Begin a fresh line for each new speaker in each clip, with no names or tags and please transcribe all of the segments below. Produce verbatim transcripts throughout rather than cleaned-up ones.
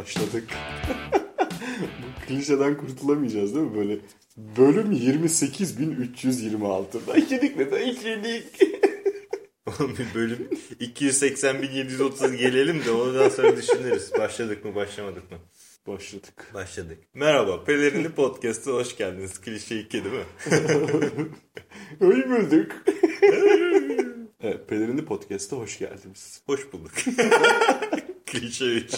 Başladık. Bu klişeden kurtulamayacağız değil mi? Böyle bölüm yirmi sekiz bin üç yüz yirmi altı. Başladık mı? Başladık.
Bir bölüm iki yüz seksen bin yedi yüz otuza gelelim de ondan sonra düşünürüz. Başladık mı başlamadık mı?
Başladık.
Başladık. Merhaba. Pelerinli Podcast'a hoş geldiniz. Klişe iki değil mi?
Hoş bulduk. Evet, Pelerinli Podcast'a hoş geldiniz.
Hoş bulduk. Klişe üç.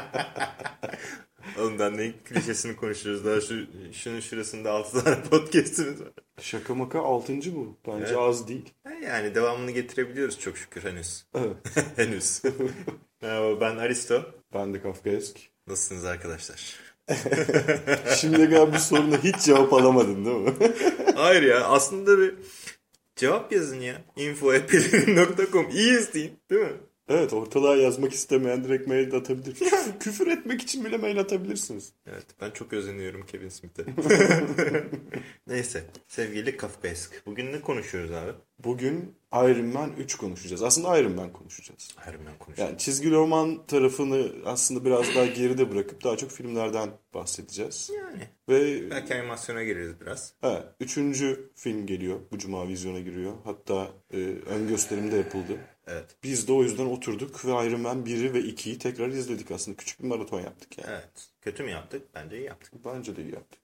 Ondan ne klişesini konuşuyoruz. Daha şu şunun şurasında altı tane podcast'imiz var.
Şaka maka altıncı bu. Bence evet. Az değil.
Yani devamını getirebiliyoruz çok şükür henüz.
Evet.
henüz. Merhaba, ben Aristo.
Ben de Kafkaesk.
Nasılsınız arkadaşlar?
Şimdiye kadar bu soruna hiç cevap alamadın değil mi?
Hayır ya, aslında bir cevap yazın ya. info at pelerin nokta com İyiyiz deyin değil mi?
Evet, ortalığa yazmak istemeyen direkt mail de atabilir. Küfür, küfür etmek için bile mail atabilirsiniz.
Evet, ben çok özeniyorum Kevin Smith'e. Neyse, sevgili Kafkaesk. Bugün ne konuşuyoruz abi?
Bugün Iron Man üç konuşacağız. Aslında Iron Man konuşacağız.
Iron Man konuşacağız.
Yani çizgi roman tarafını aslında biraz daha geride bırakıp daha çok filmlerden bahsedeceğiz.
Yani.
Ve
belki animasyona gireriz biraz.
Evet, üçüncü film geliyor. Bu cuma vizyona giriyor. Hatta e, ön gösterim de yapıldı.
Evet.
Biz de o yüzden oturduk ve Iron Man biri ve ikiyi tekrar izledik aslında. Küçük bir maraton yaptık yani.
Evet. Kötü mü yaptık? Bence iyi yaptık.
Bence de iyi yaptık.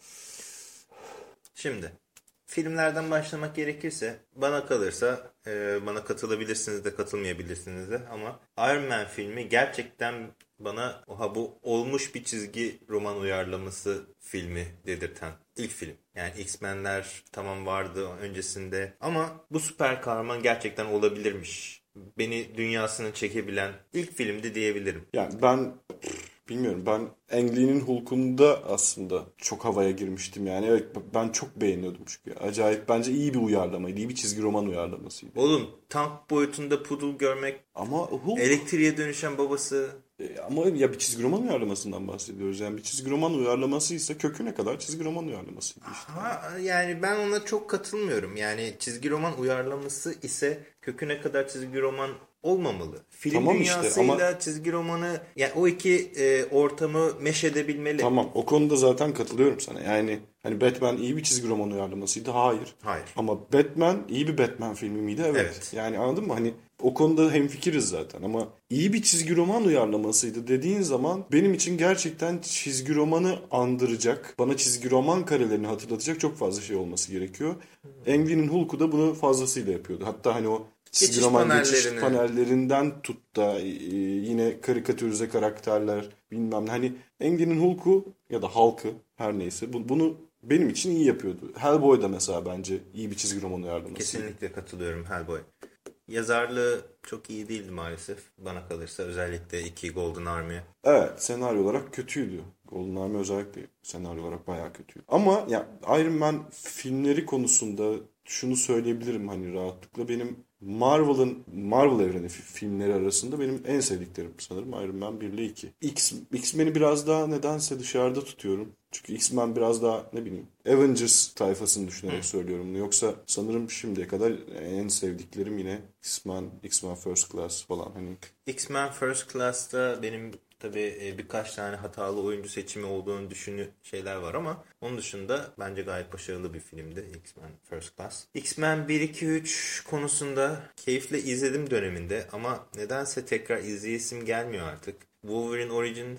Şimdi filmlerden başlamak gerekirse bana kalırsa e, bana katılabilirsiniz de katılmayabilirsiniz de ama Iron Man filmi gerçekten bana oha bu olmuş bir çizgi roman uyarlaması filmi dedirten ilk film. Yani X-Men'ler tamam vardı öncesinde ama bu süper kahraman gerçekten olabilirmiş. Beni dünyasına çekebilen ilk filmdi diyebilirim.
Yani ben bilmiyorum, ben Ang Lee'nin Hulk'unda aslında çok havaya girmiştim yani. Evet, ben çok beğeniyordum çünkü. Acayip, bence iyi bir uyarlamaydı. İyi bir çizgi roman uyarlamasıydı.
Oğlum, tank boyutunda Poodle görmek,
ama Hulk,
elektriğe dönüşen babası.
E, ama ya bir çizgi roman uyarlamasından bahsediyoruz. Yani bir çizgi roman uyarlamasıysa köküne kadar çizgi roman uyarlamasıydı işte.
Ha, yani ben ona çok katılmıyorum. Yani çizgi roman uyarlaması ise köküne kadar çizgi roman olmamalı. Film
tamam
dünyasıyla
işte, ama
çizgi romanı, yani o iki e, ortamı mesh edebilmeli.
Tamam, o konuda zaten katılıyorum sana. Yani hani Batman iyi bir çizgi roman uyarlamasıydı. Hayır.
Hayır.
Ama Batman iyi bir Batman filmi miydi? Evet.
Evet.
Yani anladın mı? Hani o konuda hemfikiriz zaten ama iyi bir çizgi roman uyarlamasıydı dediğin zaman benim için gerçekten çizgi romanı andıracak, bana çizgi roman karelerini hatırlatacak çok fazla şey olması gerekiyor. Hmm. Ang Lee'nin Hulk'u da bunu fazlasıyla yapıyordu. Hatta hani o çizgi geçiş roman geçiş panellerinden tut da e, yine karikatürize karakterler bilmem ne. Hani Ang Lee'nin Hulk'u ya da Hulk'ı her neyse bu, bunu benim için iyi yapıyordu. Hellboy da mesela bence iyi bir çizgi roman uyarlaması.
Kesinlikle katılıyorum Hellboy. Yazarlığı çok iyi değildi maalesef bana kalırsa, özellikle iki Golden Army.
Evet, senaryo olarak kötüydü. Golden Army özellikle senaryo olarak bayağı kötüydü. Ama ya Iron Man filmleri konusunda şunu söyleyebilirim hani rahatlıkla, benim Marvel'ın Marvel evreni filmleri arasında benim en sevdiklerim sanırım Iron Man bir ile iki. X, X-Men'i biraz daha nedense dışarıda tutuyorum. Çünkü X-Men biraz daha ne bileyim Avengers tayfasını düşünerek Hı. söylüyorum bunu. Yoksa sanırım şimdiye kadar en sevdiklerim yine X-Men, X-Men First Class falan hani.
X-Men First Class'ta benim tabii birkaç tane hatalı oyuncu seçimi olduğunu düşünü şeyler var ama onun dışında bence gayet başarılı bir filmdi X-Men First Class. X-Men bir iki üç konusunda keyifle izledim döneminde ama nedense tekrar izleyesim gelmiyor artık. Wolverine Origins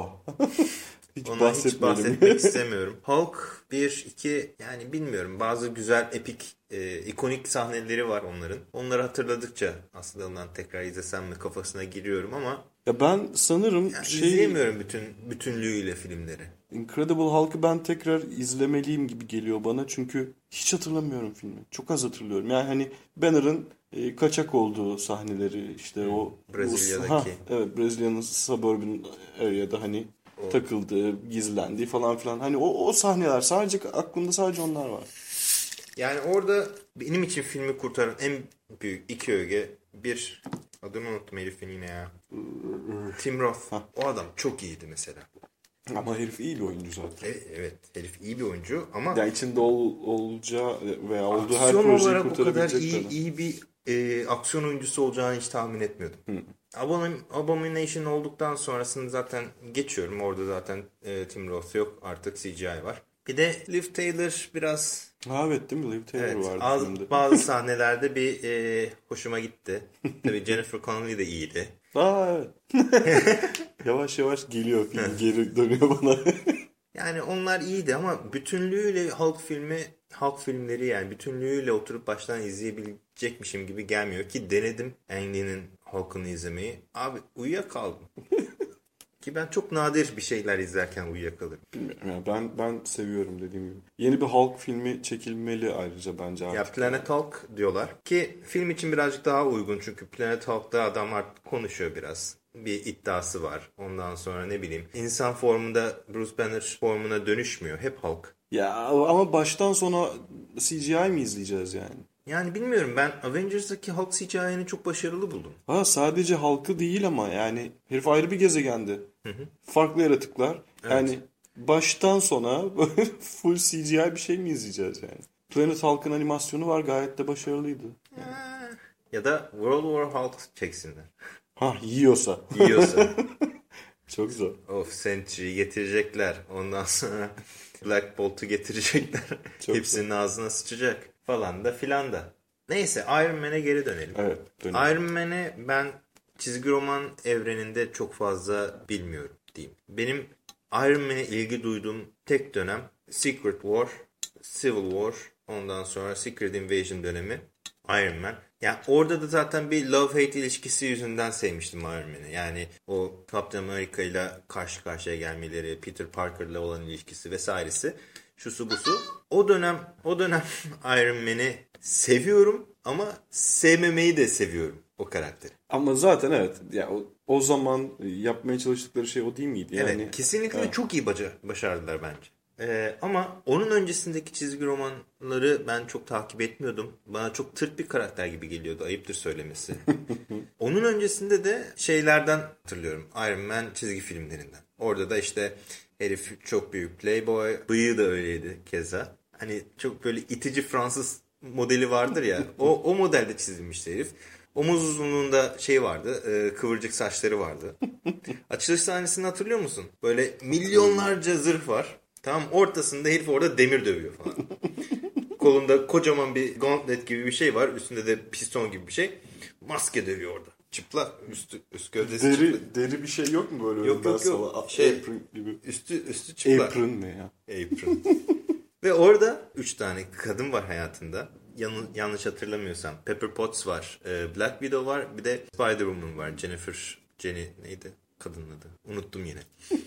hiç
ona hiç bahsetmek istemiyorum. Hulk bir iki yani bilmiyorum, bazı güzel epik e, ikonik sahneleri var onların. Onları hatırladıkça aslında ondan tekrar izlesem mi kafasına giriyorum ama
ya ben sanırım
yani
şey
izleyemiyorum bütün bütünlüğüyle filmleri.
Incredible Hulk'ı ben tekrar izlemeliyim gibi geliyor bana çünkü hiç hatırlamıyorum filmi. Çok az hatırlıyorum. Yani hani Banner'ın e, kaçak olduğu sahneleri işte hmm, o
Brezilya'daki.
Ha, evet, Brezilya'nın suburban area'da hani o takıldığı, gizlendiği falan filan. Hani o o sahneler sadece aklımda, sadece onlar var.
Yani orada benim için filmi kurtaran en büyük iki öge, bir adını unuttum herifin yine ya. Tim Roth. Ha. O adam çok iyiydi mesela.
Ama herif iyi bir oyuncu zaten.
Evet, evet herif iyi bir oyuncu ama
yani içinde ol, olacağı veya olduğu her
aksiyon
projeyi
olarak o kadar
kurtarabilecek
iyi,
kadar.
iyi bir e, aksiyon oyuncusu olacağını hiç tahmin etmiyordum.
Hı.
Abomin, Abomination olduktan sonrasını zaten geçiyorum. Orada zaten e, Tim Roth yok. Artık C G I var. Bir de Liv Taylor biraz...
Ha evet değil mi? Liv Taylor
Evet,
vardı
az,
filmde.
bazı sahnelerde bir e, hoşuma gitti. Tabii Jennifer Connelly de iyiydi.
Aa evet. Yavaş yavaş geliyor film. Geri dönüyor bana.
Yani onlar iyiydi ama bütünlüğüyle Hulk filmi, Hulk filmleri yani bütünlüğüyle oturup baştan izleyebilecekmişim gibi gelmiyor ki denedim Ang Lee'nin Hulk'ını izlemeyi. Abi uyuyakaldım. Ki ben çok nadir bir şeyler izlerken uyuyakalırım.
Bilmiyorum ya ben ben seviyorum dediğim gibi. Yeni bir Hulk filmi çekilmeli ayrıca bence artık.
Ya Planet Hulk diyorlar ki film için birazcık daha uygun çünkü Planet Hulk'ta adam artık konuşuyor biraz. Bir iddiası var. Ondan sonra ne bileyim insan formunda Bruce Banner formuna dönüşmüyor. Hep Hulk.
Ya ama baştan sona C G I mi izleyeceğiz yani?
Yani bilmiyorum ben Avengers'daki Hulk C G I'ni çok başarılı buldum.
Ha sadece halkı değil ama yani herif ayrı bir gezegende. Hı hı. Farklı yaratıklar. Evet. Yani baştan sona böyle full C G I bir şey mi izleyeceğiz yani? Planet Hulk'ın animasyonu var gayet de başarılıydı.
Yani. Ya da World War Hulk çeksinler.
Ha yiyorsa.
Yiyorsa.
Çok zor.
Of Sentry'yi getirecekler. Ondan sonra Black Bolt'u getirecekler. Çok Hepsinin zor. Ağzına sıçacak. Falan da filan da. Neyse Iron Man'e geri dönelim.
Evet, dönelim.
Iron Man'e ben çizgi roman evreninde çok fazla bilmiyorum diyeyim. Benim Iron Man'e ilgi duyduğum tek dönem Secret War, Civil War, ondan sonra Secret Invasion dönemi Iron Man. Yani orada da zaten bir love-hate ilişkisi yüzünden sevmiştim Iron Man'i. Yani o Captain America ile karşı karşıya gelmeleri, Peter Parker'la olan ilişkisi vesairesi. Şusu busu. O dönem o dönem Iron Man'i seviyorum ama sevmemeyi de seviyorum o karakteri.
Ama zaten evet ya o, o zaman yapmaya çalıştıkları şey o değil miydi? Yani,
evet kesinlikle evet. Çok iyi baca, başardılar bence. Ee, ama onun öncesindeki çizgi romanları ben çok takip etmiyordum. Bana çok tırt bir karakter gibi geliyordu. Ayıptır söylemesi. Onun öncesinde de şeylerden hatırlıyorum. Iron Man çizgi filmlerinden. Orada da işte herif çok büyük playboy. Bıyığı da öyleydi keza. Hani çok böyle itici Fransız modeli vardır ya. O, o modelde çizilmişti herif. Omuz uzunluğunda şey vardı. E, kıvırcık saçları vardı. Açılış sahnesini hatırlıyor musun? Böyle milyonlarca zırh var. Tamam ortasında herif orada demir dövüyor falan. Kolunda kocaman bir gauntlet gibi bir şey var. Üstünde de piston gibi bir şey. Maske dövüyor orada. Çıplak. Üstü, üst gövdesi
deri,
çıplak.
Deri bir şey yok mu böyle?
Yok yok yok.
Sola,
şey,
apron gibi.
Üstü, üstü çıplak.
Apron ne ya?
Apron. Ve orada üç tane kadın var hayatında. Yan, yanlış hatırlamıyorsam. Pepper Potts var. Black Widow var. Bir de Spider-Woman var. Jennifer. Jenny neydi? Kadının adı. Unuttum yine.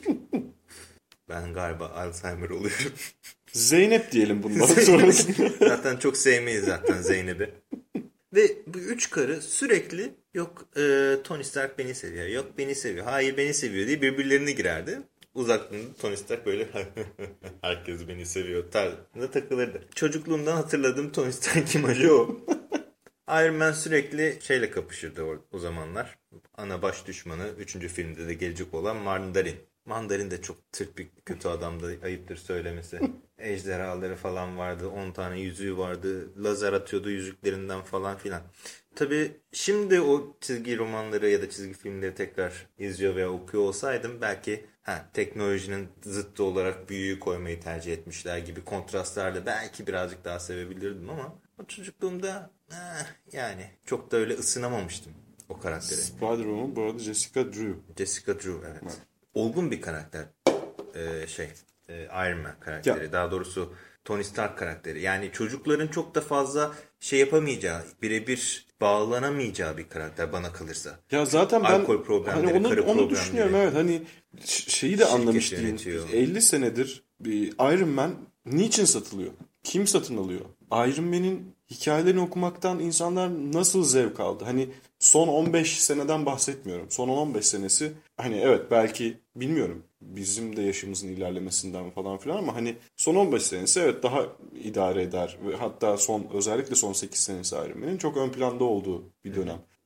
Ben galiba Alzheimer oluyorum.
Zeynep diyelim bundan sonrasında.
Zaten çok sevmeyiz zaten Zeynep'i. Ve bu üç karı sürekli yok e, Tony Stark beni seviyor. Yok beni seviyor. Hayır beni seviyor diye birbirlerine girerdi. Uzaktan Tony Stark böyle herkes beni seviyor tarzında takılırdı. Çocukluğumdan hatırladığım Tony Stark imajı o. Iron Man sürekli şeyle kapışırdı o, o zamanlar. Ana baş düşmanı üçüncü filmde de gelecek olan Mandarin. Mandarin de çok tırt bir kötü adamdı. Ayıptır söylemesi. Ejderhaları falan vardı. on tane yüzüğü vardı. Lazer atıyordu yüzüklerinden falan filan. Tabii şimdi o çizgi romanları ya da çizgi filmleri tekrar izliyor veya okuyor olsaydım belki ha, teknolojinin zıttı olarak büyüyü koymayı tercih etmişler gibi kontrastlarla belki birazcık daha sevebilirdim ama o çocukluğumda eh, yani çok da öyle ısınamamıştım o karaktere.
Spider-Man bu arada Jessica Drew.
Jessica Drew evet. evet. Olgun bir karakter ee, şey e, Iron Man karakteri ya. Daha doğrusu Tony Stark karakteri yani çocukların çok da fazla şey yapamayacağı birebir bağlanamayacağı bir karakter bana kalırsa.
Ya zaten ben
alkol problemleri,
hani onu,
karı
onu
problemleri.
düşünüyorum evet hani şeyi de anlamış değilim. elli senedir bir Iron Man niçin satılıyor? Kim satın alıyor? Iron Man'in hikayelerini okumaktan insanlar nasıl zevk aldı? Hani son on beş seneden bahsetmiyorum. Son on on beş senesi hani evet belki bilmiyorum bizim de yaşımızın ilerlemesinden falan filan ama hani son on beş senesi evet daha idare eder ve hatta son özellikle son sekiz senesi Iron Man'in çok ön planda olduğu bir dönem.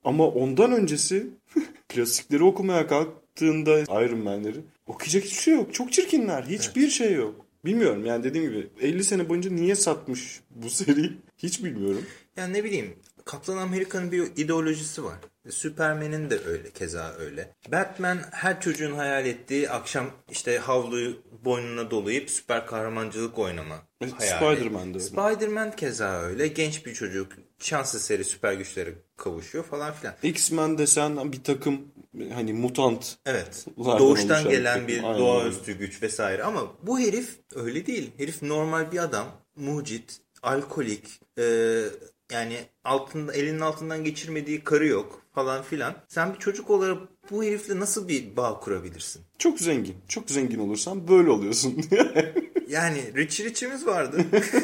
Ama ondan öncesi klasikleri okumaya kalktığında Iron Man'leri okuyacak hiçbir şey yok. Çok çirkinler. Hiçbir evet. şey yok. Bilmiyorum yani dediğim gibi elli sene boyunca niye satmış bu seri hiç bilmiyorum.
Yani ne bileyim Kaptan Amerika'nın bir ideolojisi var. Superman'in de öyle keza öyle. Batman her çocuğun hayal ettiği akşam işte havluyu boynuna dolayıp süper kahramanlık oynama
evet,
hayali.
Spider-Man de öyle.
Spider-Man keza öyle. Genç bir çocuk şans eseri süper güçlere kavuşuyor falan filan.
X-Men desen bir takım hani mutant.
Evet. Doğuştan gelen bir
Aynen.
doğaüstü güç vesaire. Ama bu herif öyle değil. Herif normal bir adam. Mucit, alkolik, e, yani altında elinin altından geçirmediği karı yok falan filan. Sen bir çocuk olarak bu herifle nasıl bir bağ kurabilirsin?
Çok zengin. Çok zengin olursan böyle oluyorsun.
Yani Rich Rich'imiz vardı.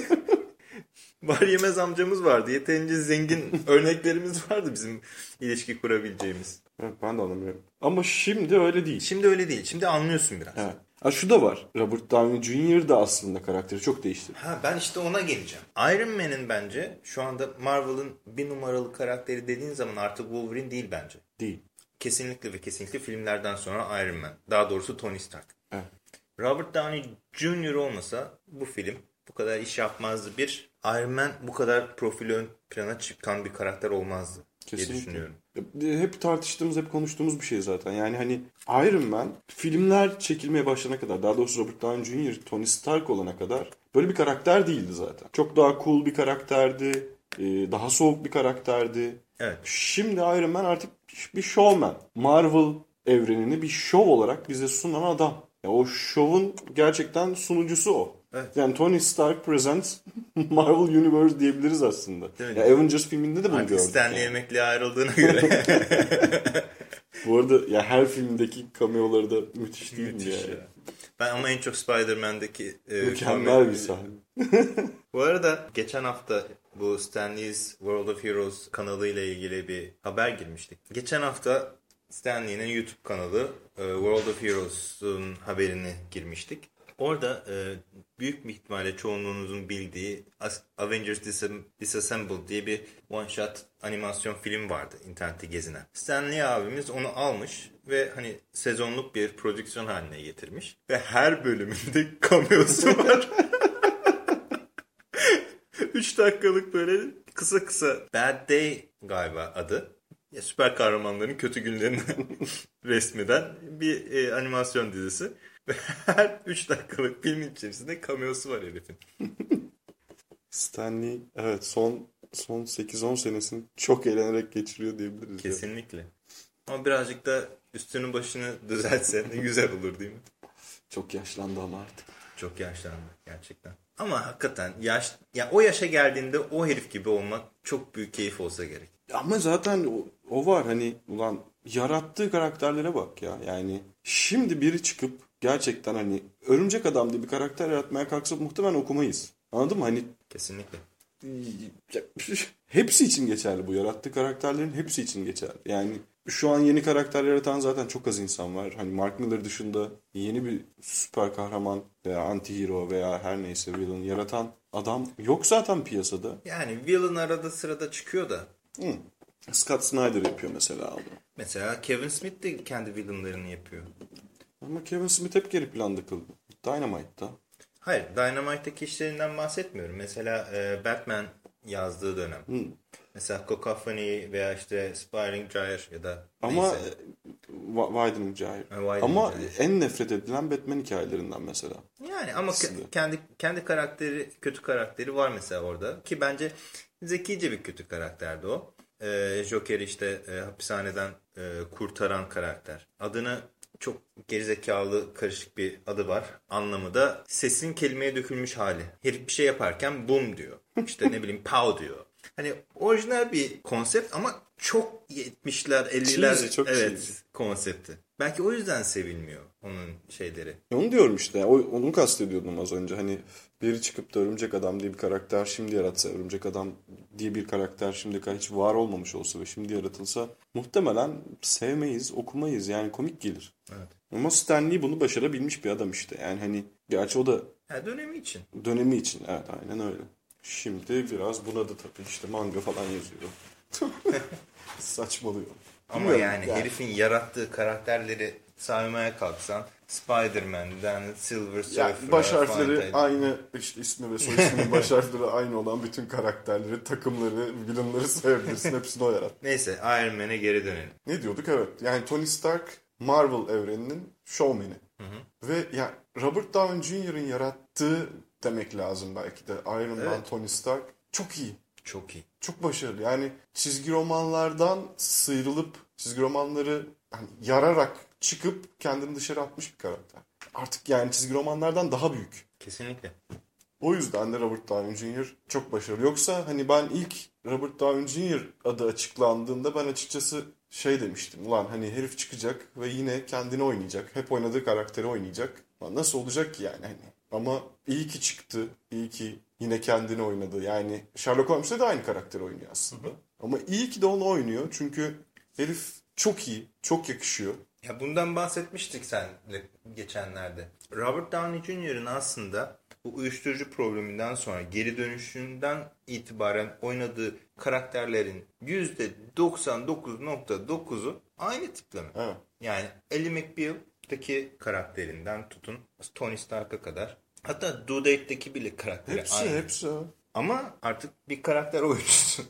Var yemez amcamız vardı. Yeterince zengin örneklerimiz vardı bizim ilişki kurabileceğimiz.
Evet, ben de anlamıyorum. Ama şimdi öyle değil.
Şimdi öyle değil. Şimdi anlıyorsun biraz.
Evet. Ha, şu da var. Robert Downey Junior da aslında karakteri çok değişti.
Ha, ben işte ona geleceğim. Iron Man'in bence şu anda Marvel'ın bir numaralı karakteri dediğin zaman artık Wolverine değil bence.
Değil.
Kesinlikle ve kesinlikle filmlerden sonra Iron Man. Daha doğrusu Tony Stark.
Evet.
Robert Downey Junior olmasa bu film bu kadar iş yapmazdı. Bir, Iron Man bu kadar profili ön plana çıkan bir karakter olmazdı. Kesinlikle. Diye düşünüyorum.
Hep tartıştığımız, hep konuştuğumuz bir şey zaten. Yani hani Iron Man filmler çekilmeye başlayana kadar, daha doğrusu Robert Downey Junior, Tony Stark olana kadar böyle bir karakter değildi zaten. Çok daha cool bir karakterdi, daha soğuk bir karakterdi.
Evet.
Şimdi Iron Man artık bir showman. Marvel evrenini bir şov olarak bize sunan adam. Ya o şovun gerçekten sunucusu o.
Evet.
Yani Tony Stark presents Marvel Universe diyebiliriz aslında. Ya Avengers filminde de bunu gördük.
Stanley yani. Emekliye ayrıldığına göre.
Bu arada ya her filmdeki cameoları da müthiş değil mi yani? Ya.
Ben ama en çok Spider-Man'deki
e, mükemmel bir sahne.
Bu arada geçen hafta bu Stanley's World of Heroes kanalıyla ilgili bir haber girmiştik. Geçen hafta Stanley'nin YouTube kanalı World of Heroes'un haberini girmiştik. Orada e, büyük bir ihtimalle çoğunluğunuzun bildiği Avengers Disassembled diye bir one shot animasyon film vardı internette gezinen. Stanley abimiz onu almış ve hani sezonluk bir prodüksiyon haline getirmiş. Ve her bölümünde cameo'su var. üç dakikalık böyle kısa kısa Bad Day galiba adı. Ya, süper kahramanların kötü günlerini resmeden bir e, animasyon dizisi. Ve her üç dakikalık filmin içerisinde cameo'su var herifin.
Stanley evet son son sekiz on senesini çok eğlenerek geçiriyor diyebiliriz.
Kesinlikle. Ya. Ama birazcık da üstünü başını düzeltse ne güzel olur değil mi?
Çok yaşlandı ama artık.
Çok yaşlandı gerçekten. Ama hakikaten yaş, ya o yaşa geldiğinde o herif gibi olmak çok büyük keyif olsa gerek.
Ama zaten o, o var hani ulan yarattığı karakterlere bak ya. Yani şimdi biri çıkıp gerçekten hani Örümcek Adam diye bir karakter yaratmaya kalksa muhtemelen okumayız. Anladın mı? Hani
kesinlikle.
Hepsi için geçerli bu. Yarattığı karakterlerin hepsi için geçerli. Yani şu an yeni karakter yaratan zaten çok az insan var. Hani Mark Miller dışında yeni bir süper kahraman veya anti-hero veya her neyse villain yaratan adam yok zaten piyasada.
Yani villain arada sırada çıkıyor da.
Hı. Scott Snyder yapıyor mesela onu.
Mesela Kevin Smith de kendi villainlarını yapıyor.
Ama Kevin Smith hep geri planda kaldı. Dynamite'da.
Hayır, Dynamite'daki işlerinden bahsetmiyorum. Mesela e, Batman yazdığı dönem. Hmm. Mesela Cacophony veya işte Spyring Gyre ya da
ama
neyse.
Widening Gyre. Ama Gyre. En nefret edilen Batman hikayelerinden mesela.
Yani ama ke- kendi kendi karakteri, kötü karakteri var mesela orada. Ki bence zekice bir kötü karakterdi o. E, Joker işte e, hapishaneden e, kurtaran karakter. Adını çok gerizekalı karışık bir adı var. Anlamı da sesin kelimeye dökülmüş hali. Herif bir şey yaparken boom diyor. İşte ne bileyim pow diyor. Hani orijinal bir konsept ama çok yetmişler elliler
cheesy, çok
evet
cheesy.
Konsepti. Belki o yüzden sevilmiyor onun şeyleri.
Onu diyorum işte. Onu kastediyordum az önce. Hani biri çıkıp da Örümcek Adam diye bir karakter şimdi yaratsa, Örümcek Adam diye bir karakter şimdi hiç var olmamış olsa ve şimdi yaratılsa muhtemelen sevmeyiz, okumayız. Yani komik gelir.
Evet.
Ama Stan Lee bunu başarabilmiş bir adam işte. Yani hani gerçi o da
ha, dönemi için.
Dönemi için. Evet, aynen öyle. Şimdi biraz bunadı tabii. İşte manga falan yazıyor. Saçmalıyor.
Ama
Bilmiyorum,
yani, yani herifin yarattığı karakterleri saymaya kalksan Spider-Man'den Silver Surfer'a,
yani baş harfleri
Fine
aynı, işte ismi ve soy isminin baş harfleri aynı olan bütün karakterleri, takımları, villainları sayabilirsin. Hepsini o yarattı.
Neyse, Iron Man'e geri dönelim.
Ne diyorduk? Evet. Yani Tony Stark Marvel evreninin showman'i. Hı hı. Ve ya Robert Downey Junior'ın yarattığı demek lazım belki de. Iron Man, evet. Tony Stark çok iyi.
Çok iyi.
Çok başarılı. Yani çizgi romanlardan sıyrılıp çizgi romanları hani yararak çıkıp kendini dışarı atmış bir karakter. Artık yani çizgi romanlardan daha büyük.
Kesinlikle.
O yüzden de Robert Downey Junior çok başarılı. Yoksa hani ben ilk Robert Downey Junior adı açıklandığında ben açıkçası şey demiştim. Ulan hani herif çıkacak ve yine kendini oynayacak. Hep oynadığı karakteri oynayacak. Lan nasıl olacak ki yani hani. Ama iyi ki çıktı. İyi ki yine kendini oynadı. Yani Sherlock Holmes'te de aynı karakteri oynuyor aslında. Hı hı. Ama iyi ki de onu oynuyor. Çünkü herif çok iyi. Çok yakışıyor.
Ya bundan bahsetmiştik seninle geçenlerde. Robert Downey Junior'ın aslında bu uyuşturucu probleminden sonra geri dönüşünden itibaren oynadığı karakterlerin yüzde doksan dokuz nokta dokuzu aynı tipleme.
Evet.
Yani Ally McBeal'daki karakterinden tutun Tony Stark'a kadar. Hatta Due Date'deki bile karakteri
hepsi,
aynı.
Hepsi hepsi.
Ama artık bir karakter oyuncusu.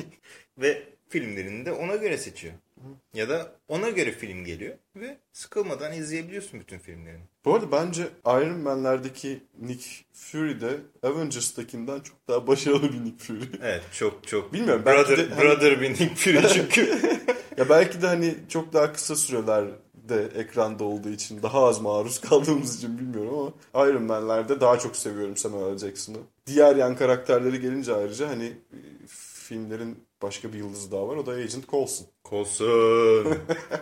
Ve filmlerini de ona göre seçiyor. Hı. Ya da ona göre film geliyor ve sıkılmadan izleyebiliyorsun bütün filmlerini.
Bu arada bence Iron Man'lerdeki Nick Fury de Avengers'takinden çok daha başarılı bir Nick Fury.
Evet, çok çok.
Bilmiyorum.
Brother,
de,
brother
hani...
bir Nick Fury çünkü.
Ya belki de hani çok daha kısa sürelerde ekranda olduğu için, daha az maruz kaldığımız için bilmiyorum ama Iron Man'lerde daha çok seviyorum Samuel L. Jackson'ı. Diğer yan karakterleri gelince ayrıca hani filmlerin başka bir yıldızı daha var. O da Agent Coulson.
Coulson.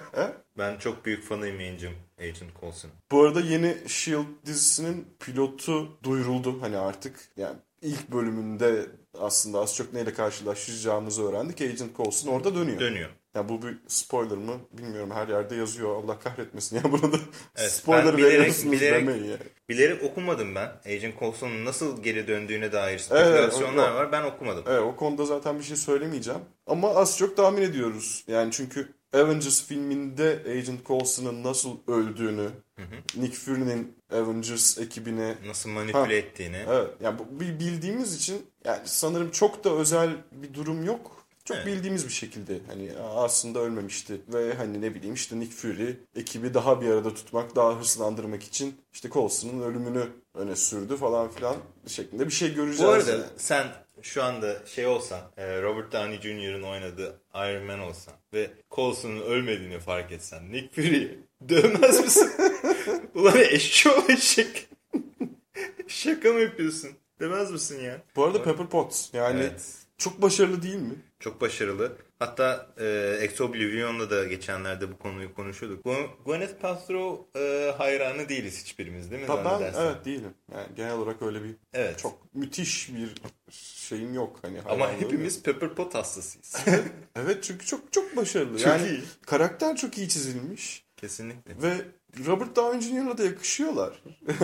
Ben çok büyük fanıyım Agent, Agent Coulson.
Bu arada yeni S H I E L D dizisinin pilotu duyuruldu. Hani artık yani ilk bölümünde aslında az çok neyle karşılaşacağımızı öğrendik. Agent Coulson orada dönüyor.
Dönüyor.
Ya bu bir spoiler mı bilmiyorum, her yerde yazıyor. Allah kahretmesin ya burada
evet,
spoiler veriyorsunuz
bilerek,
demeyin ya.
Bilerek okumadım ben. Agent Coulson'un nasıl geri döndüğüne dair spekülasyonlar evet, var. Ben okumadım.
Evet, o konuda zaten bir şey söylemeyeceğim. Ama az çok tahmin ediyoruz. Yani çünkü Avengers filminde Agent Coulson'ın nasıl öldüğünü, hı hı. Nick Fury'nin Avengers ekibine
nasıl manipüle ha, ettiğini.
Evet. Yani bu bildiğimiz için yani sanırım çok da özel bir durum yok. Çok evet. bildiğimiz bir şekilde hani aslında ölmemişti ve hani ne bileyim işte Nick Fury ekibi daha bir arada tutmak, daha hırslandırmak için işte Coulson'un ölümünü öne sürdü falan filan şeklinde bir şey göreceğiz.
Bu arada yani. Sen şu anda şey olsan, Robert Downey Junior'ın oynadığı Iron Man olsan ve Coulson'un ölmediğini fark etsen Nick Fury'yi dövmez misin? Ulan eşşoğlu eşek. Şaka mı yapıyorsun? Demez misin ya?
Bu arada Pepper Potts yani evet. Çok başarılı değil mi?
Çok başarılı. Hatta e, Ex Oblivion'da da geçenlerde bu konuyu konuşuyorduk. Gwyneth Paltrow e, hayranı değiliz hiçbirimiz değil mi?
Ben, ben evet değilim. Yani genel olarak öyle bir
evet.
çok müthiş bir şeyim yok. Hani
ama hepimiz yok. Pepper Pot hastasıyız.
Evet çünkü çok çok başarılı.
Çok
yani
iyi.
Karakter çok iyi çizilmiş.
Kesinlikle.
Ve Robert Downey Junior'la da yakışıyorlar.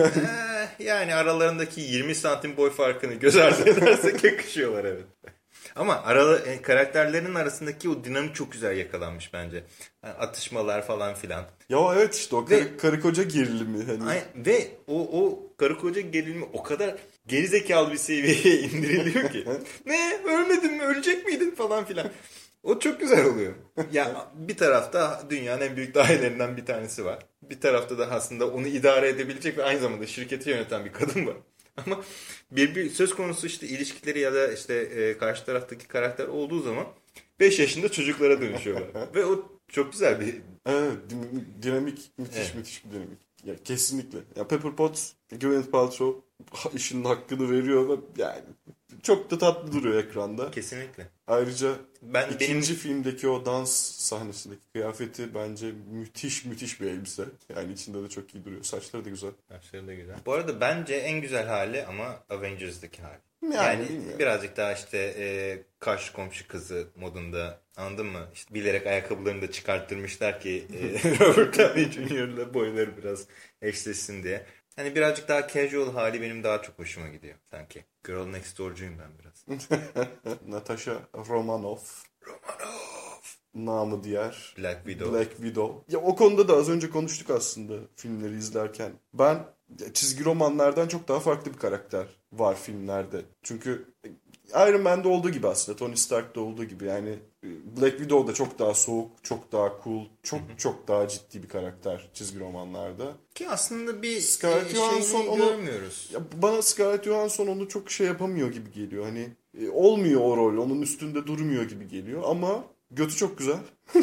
ee, yani aralarındaki yirmi santim boy farkını göz ardı edersek yakışıyorlar evet. Ama aralı, yani karakterlerin arasındaki o dinamik çok güzel yakalanmış bence. Yani atışmalar falan filan.
Ya evet işte o karı, ve, karı koca gerilimi. Hani.
Ay, ve o, o karı koca gerilimi o kadar gerizekalı bir seviyeye indiriliyor ki. Ne ölmedin mi, ölecek miydin falan filan. O çok güzel oluyor. Ya bir tarafta dünyanın en büyük dahilerinden bir tanesi var. Bir tarafta da aslında onu idare edebilecek ve aynı zamanda şirketi yöneten bir kadın var. Ama bir, bir söz konusu işte ilişkileri ya da işte e, karşı taraftaki karakter olduğu zaman beş yaşında çocuklara dönüşüyorlar. Ve o çok güzel bir...
Evet, dinamik, müthiş evet. müthiş bir dinamik. Ya, kesinlikle. Ya Pepper Potts, Gwyneth Paltrow işinin hakkını veriyor ve yani çok da tatlı duruyor ekranda.
Kesinlikle.
Ayrıca
ben
ikinci
benim...
filmdeki o dans sahnesindeki kıyafeti bence müthiş müthiş bir elbise. Yani içinde de çok iyi duruyor. Saçları da güzel.
Saçları da güzel. Bu arada bence en güzel hali ama Avengers'daki hali.
Yani,
yani birazcık daha işte e, karşı komşu kızı modunda, anladın mı? İşte bilerek ayakkabılarını da çıkarttırmışlar ki e, Robert Downey Junior'la boyları biraz eşleşsin diye. Hani birazcık daha casual hali benim daha çok hoşuma gidiyor sanki. Girl Next Door'cuyum ben biraz.
Natasha Romanoff.
Romanoff.
namı diğer
Black Widow.
Black Widow. Ya o konuda da az önce konuştuk aslında filmleri izlerken. Ben çizgi romanlardan çok daha farklı bir karakter var filmlerde. Çünkü Iron Man'de olduğu gibi aslında, Tony Stark'ta olduğu gibi, yani Black Widow da çok daha soğuk, çok daha cool, çok çok daha ciddi bir karakter çizgi romanlarda.
Ki aslında bir
Scarlett Johansson
şeyini
onu
görmüyoruz.
Ya bana Scarlett Johansson onu çok şey yapamıyor gibi geliyor. Hani e, olmuyor o rol, onun üstünde durmuyor gibi geliyor ama götü çok güzel.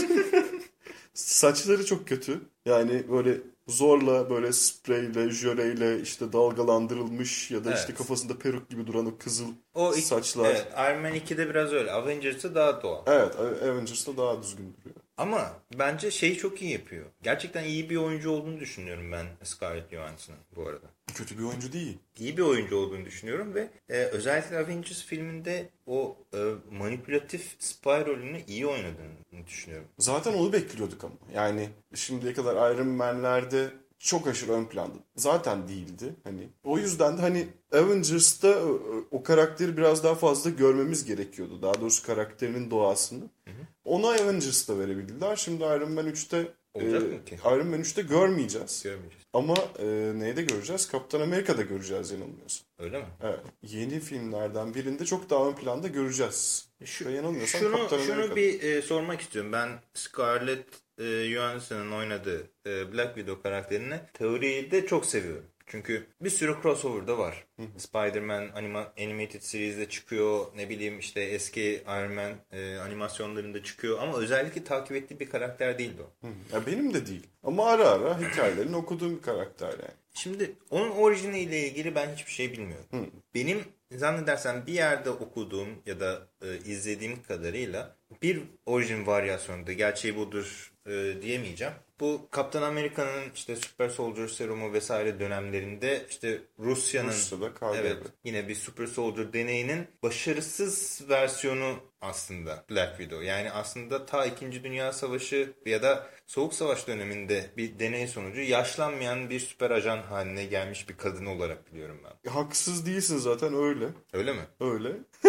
Saçları çok kötü. Yani böyle zorla böyle spreyle, jöleyle işte dalgalandırılmış ya da
Evet.
işte kafasında peruk gibi duran o kızıl
O iki,
saçlar.
Evet, Iron Man ikide biraz öyle. Avengers'ta daha doğal.
Evet, Avengers'ta daha düzgün duruyor.
Ama bence şeyi çok iyi yapıyor. Gerçekten iyi bir oyuncu olduğunu düşünüyorum ben Scarlett Johansson'ın bu arada.
Kötü bir oyuncu değil.
İyi bir oyuncu olduğunu düşünüyorum ve e, özellikle Avengers filminde o e, manipülatif spy rolünü iyi oynadığını düşünüyorum.
Zaten onu bekliyorduk ama. Yani şimdiye kadar Iron Man'lerde çok aşırı ön planda zaten değildi. Hani o yüzden de hani Avengers'ta o, o karakteri biraz daha fazla görmemiz gerekiyordu. Daha doğrusu karakterinin doğasını. Hı hı. Onu Avengers'ta verebildiler. Şimdi Iron Man üçte
Olacak
e,
mı ki?
Iron Man üçte görmeyeceğiz.
Görmeyeceğiz.
Ama e, neyde göreceğiz? Kaptan Amerika'da göreceğiz yanılmıyorsam.
Öyle mi?
Evet. Yeni filmlerden birinde çok daha ön planda göreceğiz.
Şu,
yanılmıyorsam
şunu
Kaptan
şunu
Amerika'da.
bir e, sormak istiyorum. Ben Scarlett e, Johansson'ın oynadığı e, Black Widow karakterini teoriyi de çok seviyorum. Çünkü bir sürü crossover'da var. Spider-Man anima, Animated Series'de çıkıyor. Ne bileyim işte eski Iron Man e, animasyonlarında çıkıyor. Ama özellikle takip ettiği bir karakter değildi o.
Hı. Ya benim de değil. Ama ara ara hikayelerini okuduğum bir karakter yani.
Şimdi onun orijiniyle ilgili ben hiçbir şey bilmiyorum. Hı. Benim zannedersem bir yerde okuduğum ya da e, izlediğim kadarıyla bir orijin varyasyonunda gerçeği budur e, diyemeyeceğim. Bu Kaptan Amerika'nın işte Super Soldier Serumu vesaire dönemlerinde işte Rusya'nın evet, yine bir Super Soldier deneyinin başarısız versiyonu aslında Black Widow. Yani aslında ta İkinci Dünya Savaşı ya da Soğuk Savaş döneminde bir deney sonucu yaşlanmayan bir süper ajan haline gelmiş bir kadın olarak biliyorum ben.
Haksız değilsin zaten, öyle.
Öyle mi?
Öyle.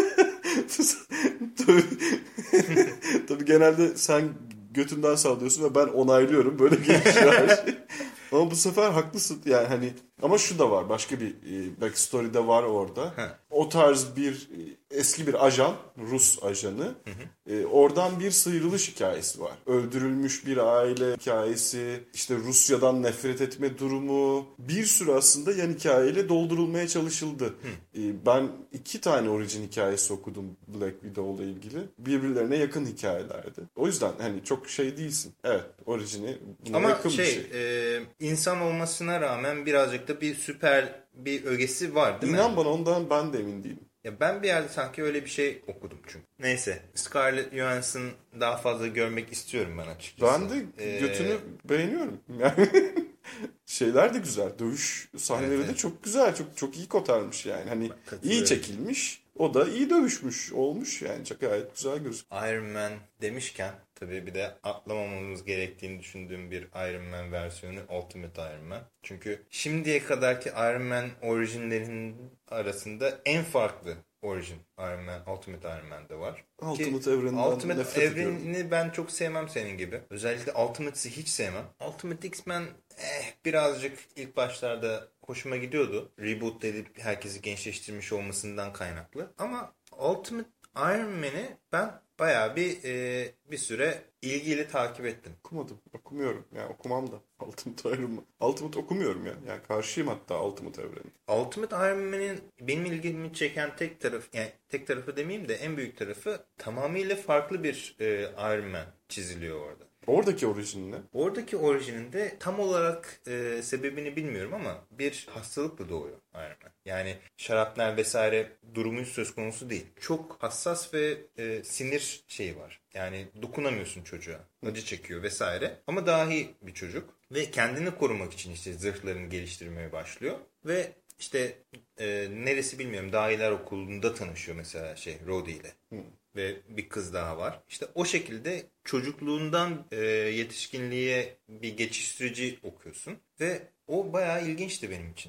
Tabii, tabii genelde sen götünden sallıyorsun ve ben onaylıyorum böyle gelişiyor her şey. Ama bu sefer haklısın yani hani, ama şu da var, başka bir backstory de var orada.
Heh.
O tarz bir eski bir ajan, Rus ajanı, hı hı. E, oradan bir sıyrılış hikayesi var. Öldürülmüş bir aile hikayesi, işte Rusya'dan nefret etme durumu, bir sürü aslında yan hikayeyle doldurulmaya çalışıldı. E, ben iki tane orijin hikayesi okudum Black Widow'la ilgili. Birbirlerine yakın hikayelerdi. O yüzden hani çok şey değilsin. Evet, orijini buna
ama
yakın
şey,
bir şey.
E, insan olmasına rağmen birazcık da bir süper bir ögesi var değil
İnan
mi?
bana, ondan ben de emin değilim.
Ya ben bir yerde sanki öyle bir şey okudum çünkü. Neyse, Scarlett Johansson daha fazla görmek istiyorum ben açıkçası.
Ben de
ee...
götünü beğeniyorum. Yani şeyler de güzel. Dövüş sahneleri evet, de evet. çok güzel. Çok çok iyi kotarmış yani. Hani iyi çekilmiş. O da iyi dövüşmüş olmuş yani. Çok gayet güzel gözüküyor.
Iron Man demişken tabii bir de atlamamamız gerektiğini düşündüğüm bir Iron Man versiyonu Ultimate Iron Man. Çünkü şimdiye kadarki Iron Man orijinlerinin arasında en farklı orijin Iron Man, Ultimate Iron Man'de var.
Ultimate evreninden
Ultimate
nefret ediyorum.
evrenini ben çok sevmem senin gibi. Özellikle Ultimate'si hiç sevmem. Ultimate X-Men eh, birazcık ilk başlarda hoşuma gidiyordu. Reboot edip herkesi gençleştirmiş olmasından kaynaklı. Ama Ultimate Iron Man'i ben bayağı bir e, bir süre ilgiyle takip ettim.
Okumadım. Okumuyorum. Yani okumam da. Ultimate Iron Man. Ultimate okumuyorum yani. Yani karşıyım hatta Ultimate evreni.
Ultimate Iron Man'in benim ilgimi çeken tek tarafı, yani tek tarafı demeyeyim de en büyük tarafı, tamamıyla farklı bir e, Iron Man çiziliyor orada.
Oradaki orijini ne?
Oradaki orijininde tam olarak e, sebebini bilmiyorum ama bir hastalıkla doğuyor Iron Man. Yani şarapnel vesaire durumu söz konusu değil. Çok hassas ve e, sinir şeyi var. Yani dokunamıyorsun çocuğa. Acı çekiyor vesaire. Ama dahi bir çocuk. Ve kendini korumak için işte zırhlarını geliştirmeye başlıyor. Ve işte e, neresi bilmiyorum, Dahiler Okulu'nda tanışıyor mesela şey Rhodey ile. Hmm. Ve bir kız daha var. İşte o şekilde çocukluğundan e, yetişkinliğe bir geçiş süreci okuyorsun. Ve o bayağı ilginçti benim için.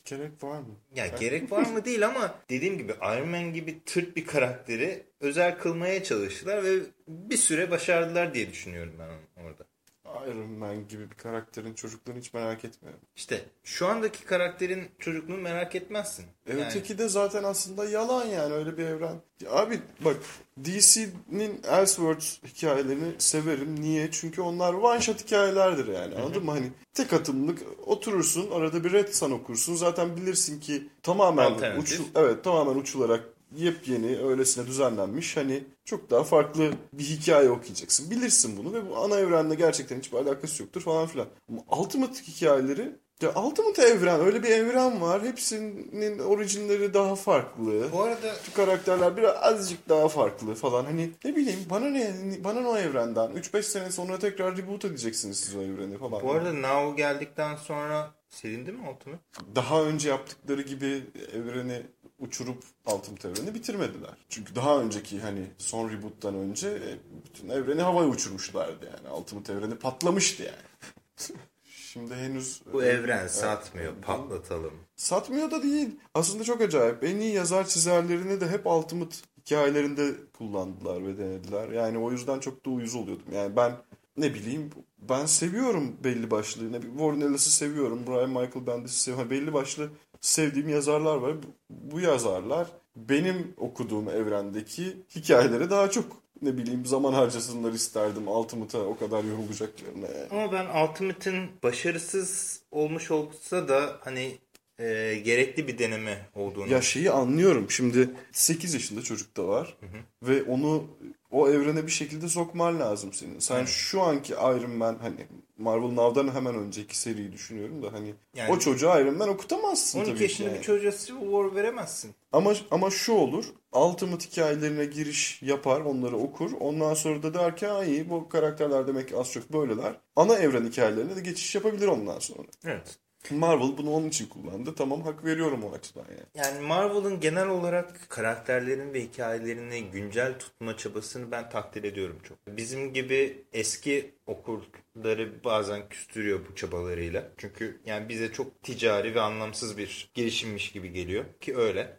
Gerek var mı?
Ya gerek var mı değil ama dediğim gibi Iron Man gibi tırt bir karakteri özel kılmaya çalıştılar ve bir süre başardılar diye düşünüyorum ben orada.
Iron Man gibi bir karakterin çocuklarını hiç merak etmiyorum.
İşte şu andaki karakterin çocukluğunu merak etmezsin.
E
Yani...
Öteki de zaten aslında yalan yani öyle bir evren. Abi bak D C'nin Elseworlds hikayelerini severim. Niye? Çünkü onlar one shot hikayelerdir yani. Anladın mı? Hani tek atımlık oturursun arada bir Red Sun okursun. Zaten bilirsin ki tamamen uç, evet tamamen uçularak yepyeni öylesine düzenlenmiş hani çok daha farklı bir hikaye okuyacaksın. Bilirsin bunu ve bu ana evrenle gerçekten hiçbir alakası yoktur falan filan. Ama Ultimate hikayeleri ya Ultimate evren öyle bir evren var. Hepsinin orijinleri daha farklı.
Bu arada
şu karakterler biraz azıcık daha farklı falan. Hani ne bileyim bana ne bana ne o evrenden. üç beş sene sonra tekrar reboot edeceksiniz siz o evreni falan.
Bu arada Now geldikten sonra silindi mi Ultimate?
Daha önce yaptıkları gibi evreni uçurup Ultimate evreni bitirmediler. Çünkü daha önceki hani son reboot'tan önce bütün evreni havaya uçurmuşlardı yani. Ultimate evreni patlamıştı yani. Şimdi henüz...
Bu evren evet, satmıyor, evet, patlatalım.
Satmıyor da değil. Aslında çok acayip. En iyi yazar çizerlerini de hep Ultimate hikayelerinde kullandılar ve denediler. Yani o yüzden çok da uyuz oluyordum. Yani ben ne bileyim ben seviyorum belli başlı. Ne bileyim, Warren Ellis'i seviyorum. Brian Michael Bendis'i seviyorum. Belli başlı sevdiğim yazarlar var. Bu, bu yazarlar benim okuduğum evrendeki hikayeleri daha çok ne bileyim zaman harcasınlar isterdim. Ultimate'a o kadar yorulacaklarına. Yani.
Ama ben Ultimate'in başarısız olmuş olsa da hani e, gerekli bir deneme olduğunu.
Ya şeyi anlıyorum. Şimdi sekiz yaşında çocuk da var. Hı hı. Ve onu o evrene bir şekilde sokman lazım senin. Sen evet. Şu anki Iron Man hani Marvel Now'dan hemen önceki seriyi düşünüyorum da hani yani, o çocuğa Iron Man okutamazsın tabii ki.
on iki yaşında yani. Bir çocuğa Civil War veremezsin.
Ama ama şu olur. Ultimate hikayelerine giriş yapar, onları okur. Ondan sonra da der ki iyi bu karakterler demek ki az çok böyleler. Ana evren hikayelerine de geçiş yapabilir ondan sonra.
Evet.
Marvel bunu onun için kullandı. Tamam hak veriyorum o açıdan yani.
Yani Marvel'ın genel olarak karakterlerin ve hikayelerini güncel tutma çabasını ben takdir ediyorum çok. Bizim gibi eski okurları bazen küstürüyor bu çabalarıyla. Çünkü yani bize çok ticari ve anlamsız bir girişimmiş gibi geliyor ki öyle.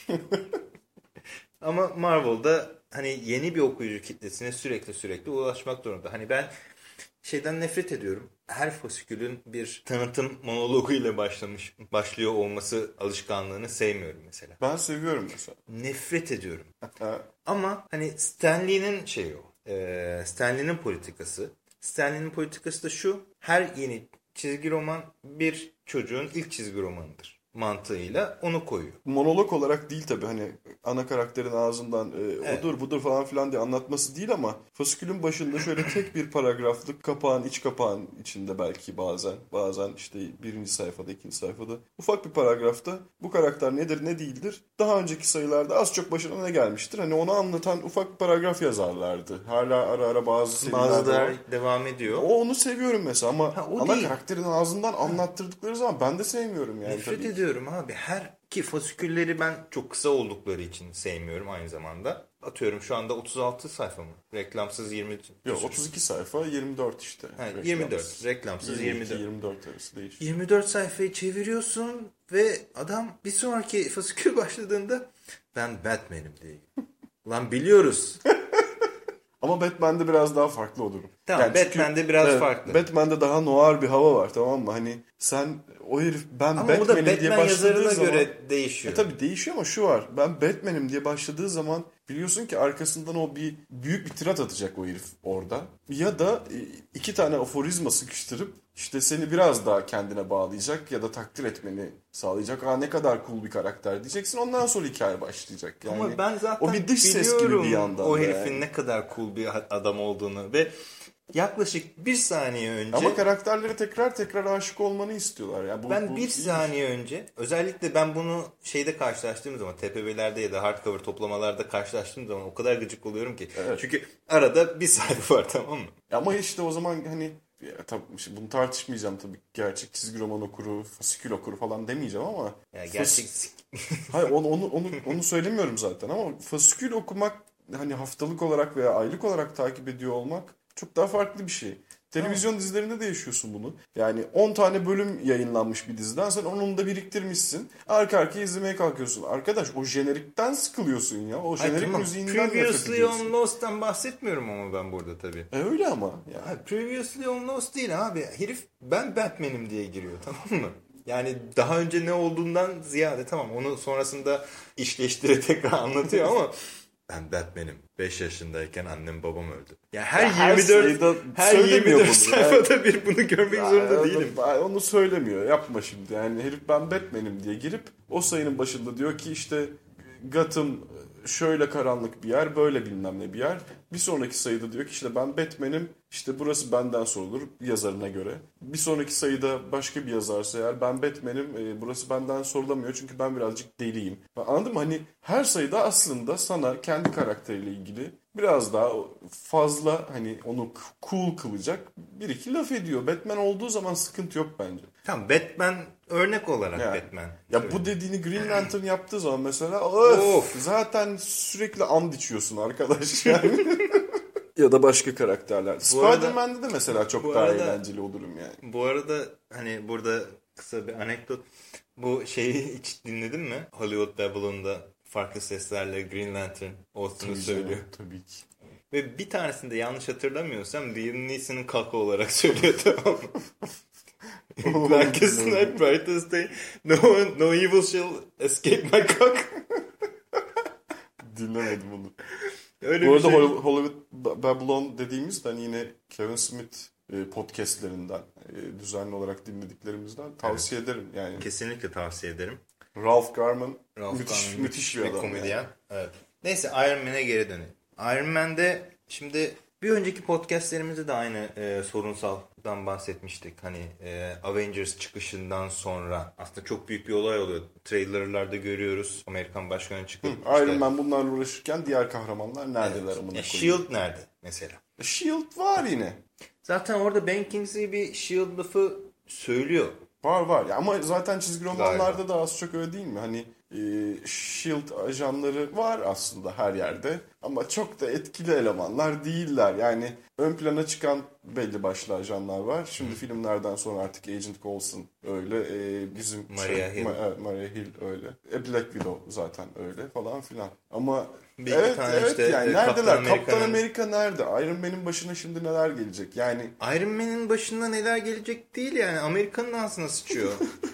Ama Marvel'da hani yeni bir okuyucu kitlesine sürekli sürekli ulaşmak zorunda. Hani ben şeyden nefret ediyorum. Her fasikülün bir tanıtım monologuyla başlamış, başlıyor olması alışkanlığını sevmiyorum mesela.
Ben seviyorum mesela.
Nefret ediyorum. Ama hani Stan Lee'nin şeyi o. E, Stan Lee'nin politikası. Stan Lee'nin politikası da şu. Her yeni çizgi roman bir çocuğun ilk çizgi romanıdır mantığıyla onu koyuyor.
Monolog olarak değil tabii hani ana karakterin ağzından e, evet. odur budur falan filan diye anlatması değil ama fasikülün başında şöyle tek bir paragraflık kapağın iç kapağın içinde belki bazen bazen işte birinci sayfada ikinci sayfada ufak bir paragrafta bu karakter nedir ne değildir daha önceki sayılarda az çok başına ne gelmiştir hani onu anlatan ufak bir paragraf yazarlardı. Hala ara ara bazı serilerde
bazıları devam ediyor.
O onu seviyorum mesela ama ha, ana değil. Karakterin ağzından anlattırdıkları zaman ben de sevmiyorum yani.
Nefret
tabii.
ediyorum abi. Her ki fasikülleri ben çok kısa oldukları için sevmiyorum aynı zamanda. Atıyorum şu anda otuz altı sayfa mı? Reklamsız yirmi.
Yok otuz iki sayfa yirmi dört işte.
Ha, yirmi dört. Reklamsız yirmi dört.
yirmi dört arası değişiyor.
yirmi dört sayfayı çeviriyorsun ve adam bir sonraki fasikül başladığında ben Batman'im diye. Lan biliyoruz.
Ama Batman'de biraz daha farklı olurum.
Tamam yani Batman'de çünkü, biraz evet, farklı.
Batman'de daha noir bir hava var tamam mı? Hani sen o herif ben
ama
Batman'im
Batman
diye başladığı zaman.
göre değişiyor.
E tabii değişiyor ama şu var. Ben Batman'im diye başladığı zaman biliyorsun ki arkasından o bir büyük bir tirat atacak o herif orada. Ya da iki tane aforizma sıkıştırıp işte seni biraz daha kendine bağlayacak ya da takdir etmeni sağlayacak. Aa ne kadar cool bir karakter diyeceksin. Ondan sonra hikaye başlayacak. Yani
ama ben zaten
o bir dış ses gibi bir yandan.
O herifin
yani.
Ne kadar cool bir adam olduğunu ve yaklaşık bir saniye önce...
Ama karakterlere tekrar tekrar aşık olmanı istiyorlar. Yani bu,
ben
bu
bir saniye önce özellikle ben bunu şeyde karşılaştığım zaman T P B'lerde ya da hardcover toplamalarda karşılaştığım zaman o kadar gıcık oluyorum ki. Evet. Çünkü arada bir sayfa var tamam mı?
Ama işte o zaman hani ya, tabii bunu tartışmayacağım tabii. Gerçek çizgi roman okuru, fasikül okuru falan demeyeceğim ama...
Ya gerçek...
Fas... Hayır onu, onu, onu, onu söylemiyorum zaten ama fasikül okumak hani haftalık olarak veya aylık olarak takip ediyor olmak çok daha farklı bir şey. Televizyon dizilerinde de yaşıyorsun bunu. Yani on tane bölüm yayınlanmış bir diziden sen onun da biriktirmişsin. Arka arkaya izlemeye kalkıyorsun. Arkadaş o jenerikten sıkılıyorsun ya. O jenerik Ay, tamam. müziğinden nefret ediyorsun.
Previously on Lost'tan bahsetmiyorum ama ben burada tabii.
E öyle ama.
Yani. Hayır, Previously on Lost değil abi. Herif ben Batman'im diye giriyor, tamam mı? Yani daha önce ne olduğundan ziyade tamam onu sonrasında işleştire tekrar anlatıyor ama ben Batman'im. beş yaşındayken annem babam öldü. Yani her, ya yirmi dört her yirmi dört sayfada yani, bir bunu görmek ya zorunda onu, değilim.
Onu söylemiyor. Yapma şimdi. Yani herif ben Batman'im diye girip o sayının başında diyor ki işte Gotham şöyle karanlık bir yer, böyle bilmem ne bir yer. Bir sonraki sayıda diyor ki işte ben Batman'im, işte burası benden sorulur yazarına göre. Bir sonraki sayıda başka bir yazarsa eğer ben Batman'im, e, burası benden sorulamıyor çünkü ben birazcık deliyim. Anladın mı? Hani her sayıda aslında sana kendi karakteriyle ilgili biraz daha fazla hani onu cool kılacak bir iki laf ediyor. Batman olduğu zaman sıkıntı yok bence.
Tamam, Batman örnek olarak yani, Batman.
Ya söyleyeyim. Bu dediğini Green Lantern yaptığı zaman mesela of, of. zaten sürekli and içiyorsun arkadaş yani. Ya da başka karakterler. Spider-Man'de de mesela çok daha arada, eğlenceli o durum yani.
Bu arada hani burada kısa bir anekdot. Bu şeyi hiç dinledin mi? Hollywood Babylon'da farklı seslerle Green Lantern olsun söylüyor.
Canım, tabii ki.
Ve bir tanesinde yanlış hatırlamıyorsam Liam Neeson'ın kaka olarak söylüyor, tamam mı? Darkest night, brightest day, no, no evil shall escape my cock.
Dinlemedim onu. Öyle Bu arada şey... Hollywood Babylon dediğimiz hani yine Kevin Smith podcastlerinden düzenli olarak dinlediklerimizden tavsiye evet. ederim. Yani.
Kesinlikle tavsiye ederim.
Ralph Garman
Ralph
müthiş,
Garman,
müthiş bir adam.
Komedyen. Yani. Evet. Neyse Iron Man'e geri dönelim. Iron Man'de şimdi bir önceki podcastlerimizde de aynı e, sorunsaldan bahsetmiştik. Hani e, Avengers çıkışından sonra aslında çok büyük bir olay oluyor. Trailerlarda görüyoruz. Amerikan başkanı çıkıp. Hı,
Iron işte, Man bunlarla uğraşırken diğer kahramanlar neredeler?
Evet. S H I E L D nerede mesela?
S H I E L D var yine.
Zaten orada Ben Kingsley bir S H I E L D lafı söylüyor.
Var var. Ya ama zaten çizgi romanlarda Galiba. da az çok öyle değil mi? Hani e, S H I E L D ajanları var aslında her yerde. Ama çok da etkili elemanlar değiller. Yani ön plana çıkan belli başlı ajanlar var. Şimdi Hı. filmlerden sonra artık Agent Coulson öyle. E, bizim
Maria
şey,
Hill.
Ma- Maria Hill öyle. E, Black Widow zaten öyle falan filan. Ama
bir
evet evet
işte,
yani neredeler? Kaptan Amerika nerede? Iron Man'in başına şimdi neler gelecek? Yani
Iron Man'in başına neler gelecek değil yani. Amerika'nın ağzına sıçıyor.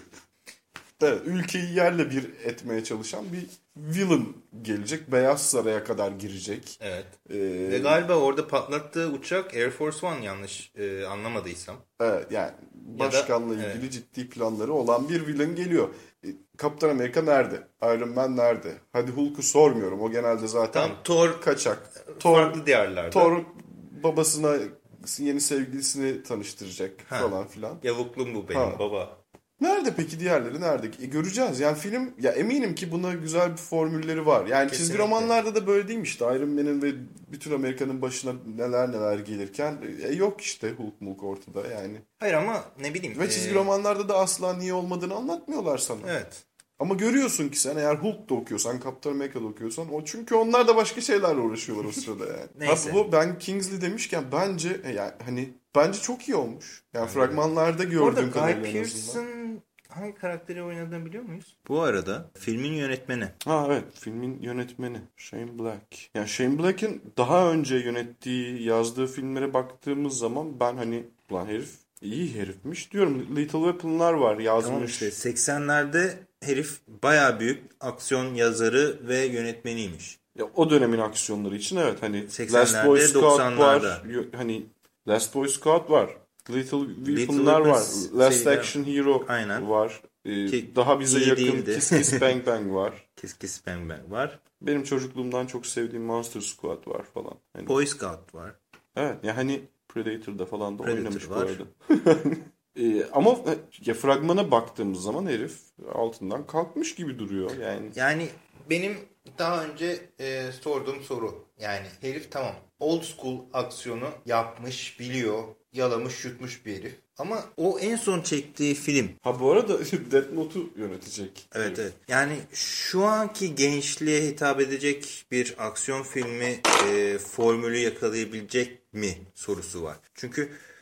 Evet, ülkeyi yerle bir etmeye çalışan bir villain gelecek. Beyaz Saray'a kadar girecek.
Evet. Ee, Ve galiba orada patlattığı uçak Air Force One, yanlış e, anlamadıysam.
Evet yani başkanla da, ilgili evet. ciddi planları olan bir villain geliyor. Kaptan Amerika nerede? Iron Man nerede? Hadi Hulk'u sormuyorum. O genelde zaten tamam, Thor kaçak.
Thor, farklı diyarlarda.
Thor babasına yeni sevgilisini tanıştıracak ha. falan filan.
Yavuklum bu benim ha. baba.
Nerede peki diğerleri nerede? E, göreceğiz. Yani film ya eminim ki buna güzel bir formülleri var. Yani Kesinlikle. Çizgi romanlarda da böyle değil mi işte? Iron Man'in ve bütün Amerika'nın başına neler neler gelirken e, yok işte Hulk Mulk ortada yani.
Hayır ama ne bileyim.
Ve çizgi ee... romanlarda da asla niye olmadığını anlatmıyorlar sana.
Evet.
Ama görüyorsun ki sen eğer Hulk'da okuyorsan, Captain America'da okuyorsan o çünkü onlar da başka şeylerle uğraşıyorlar o sırada yani. Neyse. Bu Ben Kingsley demişken bence yani hani bence çok iyi olmuş. Yani evet. fragmanlarda gördüğüm kadarıyla en azından.
Hangi karakteri oynadığını biliyor muyuz? Bu arada filmin yönetmeni.
Ha evet, filmin yönetmeni Shane Black. Yani Shane Black'in daha önce yönettiği, yazdığı filmlere baktığımız zaman ben hani ulan herif iyi herifmiş diyorum. Little Weapon'lar var yazmış. Tamam işte
seksenlerde herif bayağı büyük aksiyon yazarı ve yönetmeniymiş.
Ya o dönemin aksiyonları için evet hani Last Boy Scout var. Hani Last Boy Scout var. Little Weapon'lar var. Last şeyden, Action Hero aynen. var. Ee, Ki, daha bize yakın değildi. Kiss Kiss Bang Bang var.
Kiss Kiss Bang Bang var.
Benim çocukluğumdan çok sevdiğim Monster Squad var falan.
Hani, Boy Scout var.
Evet yani hani Predator'da falan da Predator oynamış var. Bu arada. ee, ama ya fragmana baktığımız zaman herif altından kalkmış gibi duruyor yani.
Yani benim daha önce e, sorduğum soru. Yani herif tamam old school aksiyonu yapmış, biliyor. Yalamış yutmuş bir herif. Ama o en son çektiği film.
Ha bu arada Death Note'u yönetecek.
Evet evet. Yani şu anki gençliğe hitap edecek bir aksiyon filmi e, formülü yakalayabilecek mi sorusu var. Çünkü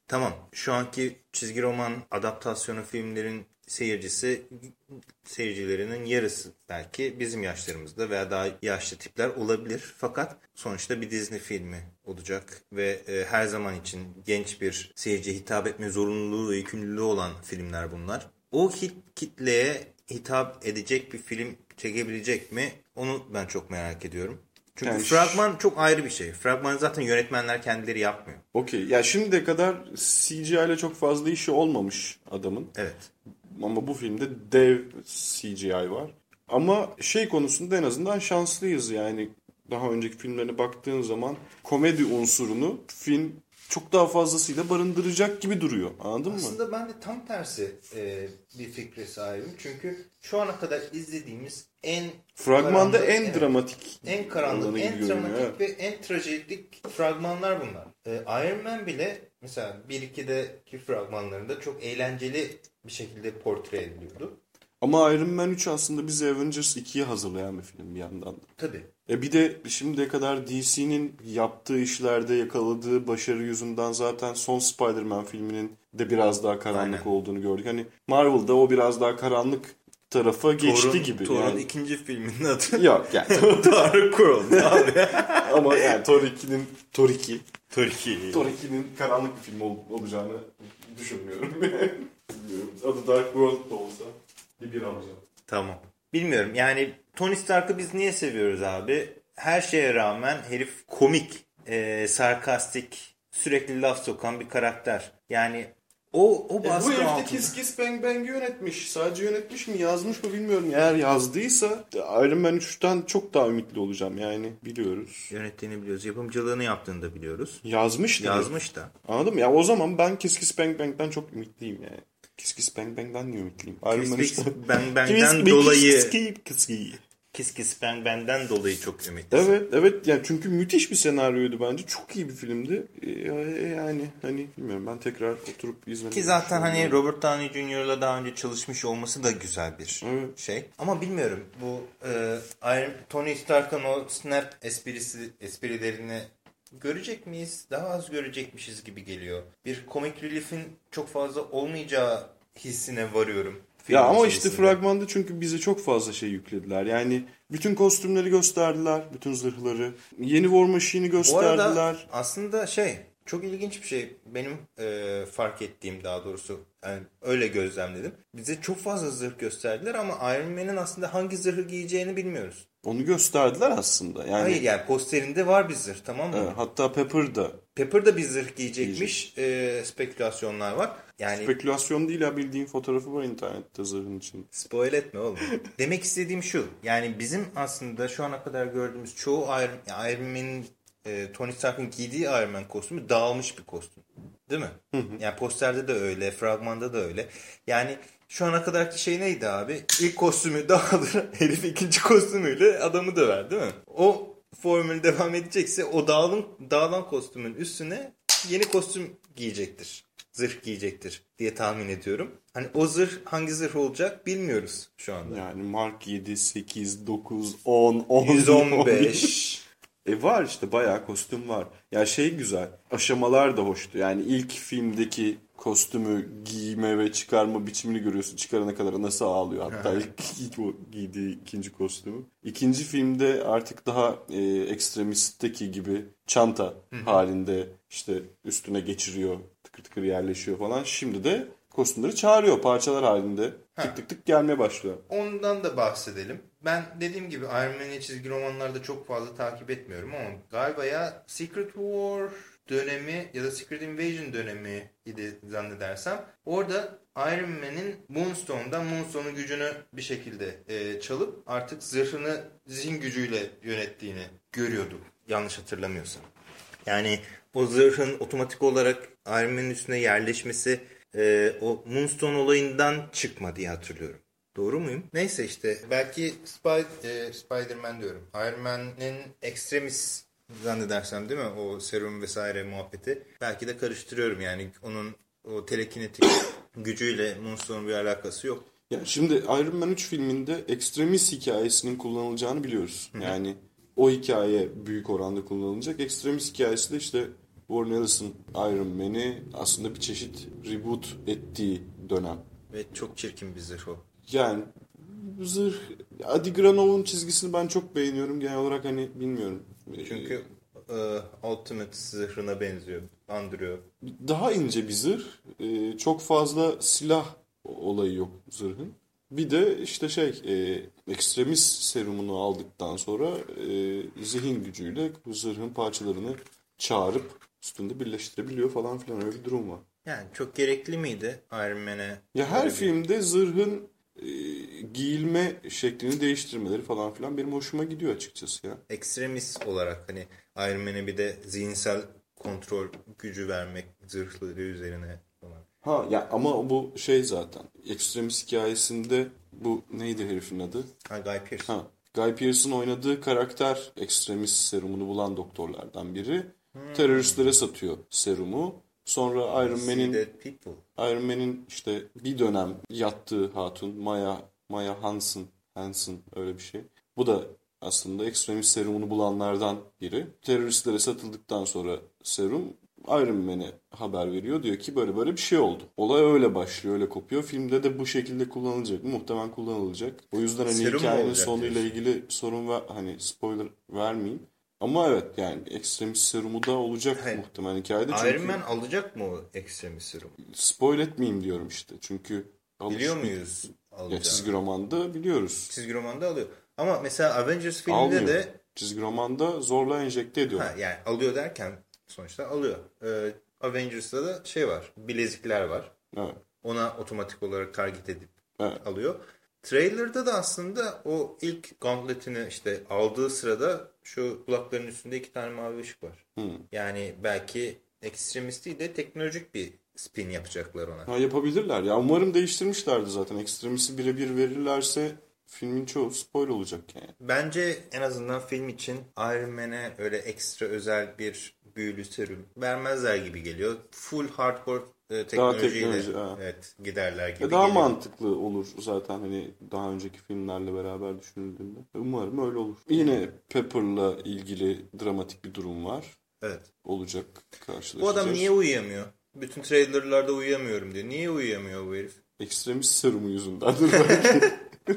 Tamam, şu anki çizgi roman adaptasyonu filmlerin seyircisi, seyircilerinin yarısı belki bizim yaşlarımızda veya daha yaşlı tipler olabilir. Fakat sonuçta bir Disney filmi olacak ve e, her zaman için genç bir seyirciye hitap etme zorunluluğu ve yükümlülüğü olan filmler bunlar. O hit, kitleye hitap edecek bir film çekebilecek mi? Onu ben çok merak ediyorum. Çünkü yani fragman çok ayrı bir şey. Fragmanı zaten yönetmenler kendileri yapmıyor.
Okey. Ya şimdiye kadar C G I ile çok fazla işi olmamış adamın.
Evet.
Ama bu filmde dev C G I var. Ama şey konusunda en azından şanslıyız yani. Daha önceki filmlerine baktığın zaman komedi unsurunu film çok daha fazlasıyla barındıracak gibi duruyor. Anladın
Aslında
mı?
Aslında ben de tam tersi e, bir fikre sahibim. Çünkü şu ana kadar izlediğimiz en
fragmanda
karanlık,
en
evet,
dramatik,
en karanlık, en dramatik
evet.
ve en trajedik fragmanlar bunlar. E, Iron Man bile mesela bir ikideki fragmanlarında çok eğlenceli bir şekilde portre ediliyordu.
Ama Iron Man üç aslında bizi Avengers ikiye hazırlayan bir film bir yandan da.
Tabii.
E bir de şimdiye kadar D C'nin yaptığı işlerde yakaladığı başarı yüzünden zaten son Spider-Man filminin de biraz daha karanlık Aynen. olduğunu gördük. Hani Marvel'da o biraz daha karanlık tarafa geçti
Thor'un,
gibi.
Thor'un
yani.
ikinci filminin adı.
Yok yani.
Dark World abi.
Ama yani Thor ikinin Thor iki.
Thor iki.
Thor ikinin karanlık bir film ol, olacağını düşünmüyorum. Bilmiyorum. Adı Dark World da olsa bir bir alacağım.
Tamam. Bilmiyorum yani Tony Stark'ı biz niye seviyoruz abi? Her şeye rağmen herif komik, e, sarkastik, sürekli laf sokan bir karakter. Yani o o baskı
e, bu herif
altında.
de Kiss Kiss Bang Bang'i yönetmiş. Sadece yönetmiş mi yazmış mı bilmiyorum. Eğer yazdıysa Iron Man üçten çok daha ümitli olacağım yani biliyoruz.
Yönettiğini biliyoruz. Yapımcılığını yaptığını da biliyoruz.
Yazmış da.
Yazmış da.
Anladın mı? Ya o zaman ben Kiss Kiss Bang Bang'den çok ümitliyim yani. Kiss Kiss Bang Bang'den niye ümitliyim?
Kiss Kiss Bang Bang'den dolayı Kiss Kiss Bang Bang'den dolayı çok ümitlisin.
Evet, evet. Yani çünkü müthiş bir senaryoydu bence. Çok iyi bir filmdi. Yani hani bilmiyorum ben tekrar oturup izlemek.
Ki zaten hani Robert Downey Junior'la daha önce çalışmış olması da güzel bir evet. şey. Ama bilmiyorum bu e, Iron, Tony Stark'ın o snap esprisi esprilerini görecek miyiz? Daha az görecekmişiz gibi geliyor. Bir comic relief'in çok fazla olmayacağı hissine varıyorum.
Ya ama işte fragmanda çünkü bize çok fazla şey yüklediler. Yani bütün kostümleri gösterdiler, bütün zırhları. Yeni War Machine'i gösterdiler. Bu arada
aslında şey çok ilginç bir şey. Benim e, fark ettiğim daha doğrusu yani öyle gözlemledim. Bize çok fazla zırh gösterdiler ama Iron Man'in aslında hangi zırhı giyeceğini bilmiyoruz.
Onu gösterdiler aslında. Yani...
Hayır yani posterinde var bir zırh tamam mı?
Evet, hatta Pepper da.
Pepper da bir zırh giyecekmiş. E, spekülasyonlar var. Yani
spekülasyon değil ya bildiğin fotoğrafı var internette zırhın için.
Spoil etme oğlum. Demek istediğim şu. Yani bizim aslında şu ana kadar gördüğümüz çoğu Iron, Iron Man'in e, Tony Stark'ın giydiği Iron Man kostümü dağılmış bir kostüm. Değil mi? Hı hı. Yani posterde de öyle, fragmanda da öyle. Yani şu ana kadarki şey neydi abi? İlk kostümü dağılır, herif ikinci kostümüyle adamı döver değil mi? O formül devam edecekse o dağılan, dağılan kostümün üstüne yeni kostüm giyecektir. Zırh giyecektir diye tahmin ediyorum. Hani o zırh hangi zırh olacak bilmiyoruz şu anda.
Yani Mark yedi, sekiz, dokuz, on, on,
yüz on beş
E var işte bayağı kostüm var. Ya şey güzel. Aşamalar da hoştu. Yani ilk filmdeki kostümü giyme ve çıkarma biçimini görüyorsun. Çıkarana kadar nasıl ağlıyor. Hatta ilk, ilk o giydiği ikinci kostümü. İkinci filmde artık daha e, ekstremistteki gibi çanta halinde işte üstüne geçiriyor. Tıkır tıkır yerleşiyor falan. Şimdi de kostümleri çağırıyor parçalar halinde. Ha. Tık tık tık gelmeye başlıyor.
Ondan da bahsedelim. Ben dediğim gibi Iron Man'i çizgi romanlarda çok fazla takip etmiyorum ama galiba ya Secret War dönemi ya da Secret Invasion dönemi idi zannedersem. Orada Iron Man'in Moonstone'dan Moonstone'un gücünü bir şekilde e, çalıp artık zırhını zihin gücüyle yönettiğini görüyorduk. Yanlış hatırlamıyorsam. Yani o zırhın otomatik olarak Iron Man'in üstüne yerleşmesi e, o Moonstone olayından çıkma diye hatırlıyorum. Doğru muyum? Neyse işte belki Spy- e, Spider-Man diyorum. Iron Man'in Extremis zannedersem değil mi? O serum vesaire muhabbeti. Belki de karıştırıyorum yani onun o telekinetik gücüyle Moonstone'un bir alakası yok.
Ya şimdi Iron Man üç filminde Extremis hikayesinin kullanılacağını biliyoruz. Hı-hı. Yani o hikaye büyük oranda kullanılacak. Extremis hikayesi de işte Warren Ellis'in Iron Man'i aslında bir çeşit reboot ettiği dönem.
Ve çok çirkin bir zırh o.
Yani zırh, Adi Granov'un çizgisini ben çok beğeniyorum. Genel olarak hani bilmiyorum.
Çünkü e, Ultimate zırhına benziyor, andırıyor.
Daha ince bir zırh. E, çok fazla silah olayı yok zırhın. Bir de işte şey, e, ekstremist serumunu aldıktan sonra e, zihin gücüyle bu zırhın parçalarını çağırıp üstünde birleştirebiliyor falan filan, öyle bir durum var.
Yani çok gerekli miydi Iron Man'e?
Ya her
bir...
filmde zırhın e, giyilme şeklini değiştirmeleri falan filan benim hoşuma gidiyor açıkçası ya.
Ekstremist olarak hani Iron Man'e bir de zihinsel kontrol gücü vermek zırhları üzerine falan.
Ha ya ama bu şey zaten ekstremist hikayesinde bu neydi herifin adı?
Ha, Guy Pearce.
Ha, Guy Pearce'ın oynadığı karakter ekstremist serumunu bulan doktorlardan biri. Hmm. Teröristlere satıyor serumu. Sonra Iron Man'in Iron Man'in işte bir dönem yattığı hatun Maya Maya Hansen Hansen öyle bir şey. Bu da aslında ekstremist serumunu bulanlardan biri. Teröristlere satıldıktan sonra serum Iron Man'e haber veriyor. Diyor ki böyle böyle bir şey oldu. Olay öyle başlıyor, öyle kopuyor. Filmde de bu şekilde kullanılacak mı? Muhtemelen kullanılacak. O yüzden hani serum hikayenin sonuyla ilgili sorun ve hani spoiler vermeyeyim. Ama evet yani ekstremist serumu da olacak Hayır. muhtemelen hikayede.
Çünkü Iron Man alacak mı o ekstremist serumu?
Spoil etmeyeyim diyorum işte. Çünkü
biliyor muyuz?
Ya çizgi romanda biliyoruz.
Çizgi romanda alıyor. Ama mesela Avengers filminde
Almıyor.
de
çizgi romanda zorla enjekte ediyorlar.
Ha, yani alıyor derken sonuçta alıyor. Ee, Avengers'ta da şey var. Bilezikler var.
Evet.
Ona otomatik olarak target edip
evet.
alıyor. Trailer'da da aslında o ilk gauntlet'ini işte aldığı sırada şu kulaklarının üstünde iki tane mavi ışık var.
Hmm.
Yani belki ekstremist değil de teknolojik bir spin yapacaklar ona.
Ha, yapabilirler ya. Umarım değiştirmişlerdi zaten. Ekstremisti birebir verirlerse filmin çoğu spoil olacak yani.
Bence en azından film için Iron Man'e öyle ekstra özel bir büyülü serum vermezler gibi geliyor. Full hardcore e, teknolojiyle teknoloji, evet, giderler gibi
ya daha
geliyor.
mantıklı olur zaten hani daha önceki filmlerle beraber düşünüldüğünde. Umarım öyle olur. Yine Pepper'la ilgili dramatik bir durum var.
Evet.
Olacak, karşılaşacağız.
Bu adam niye uyuyamıyor? Bütün trailerlarda uyuyamıyorum diyor. Niye uyuyamıyor bu herif?
Ekstremist serumu yüzündendir belki.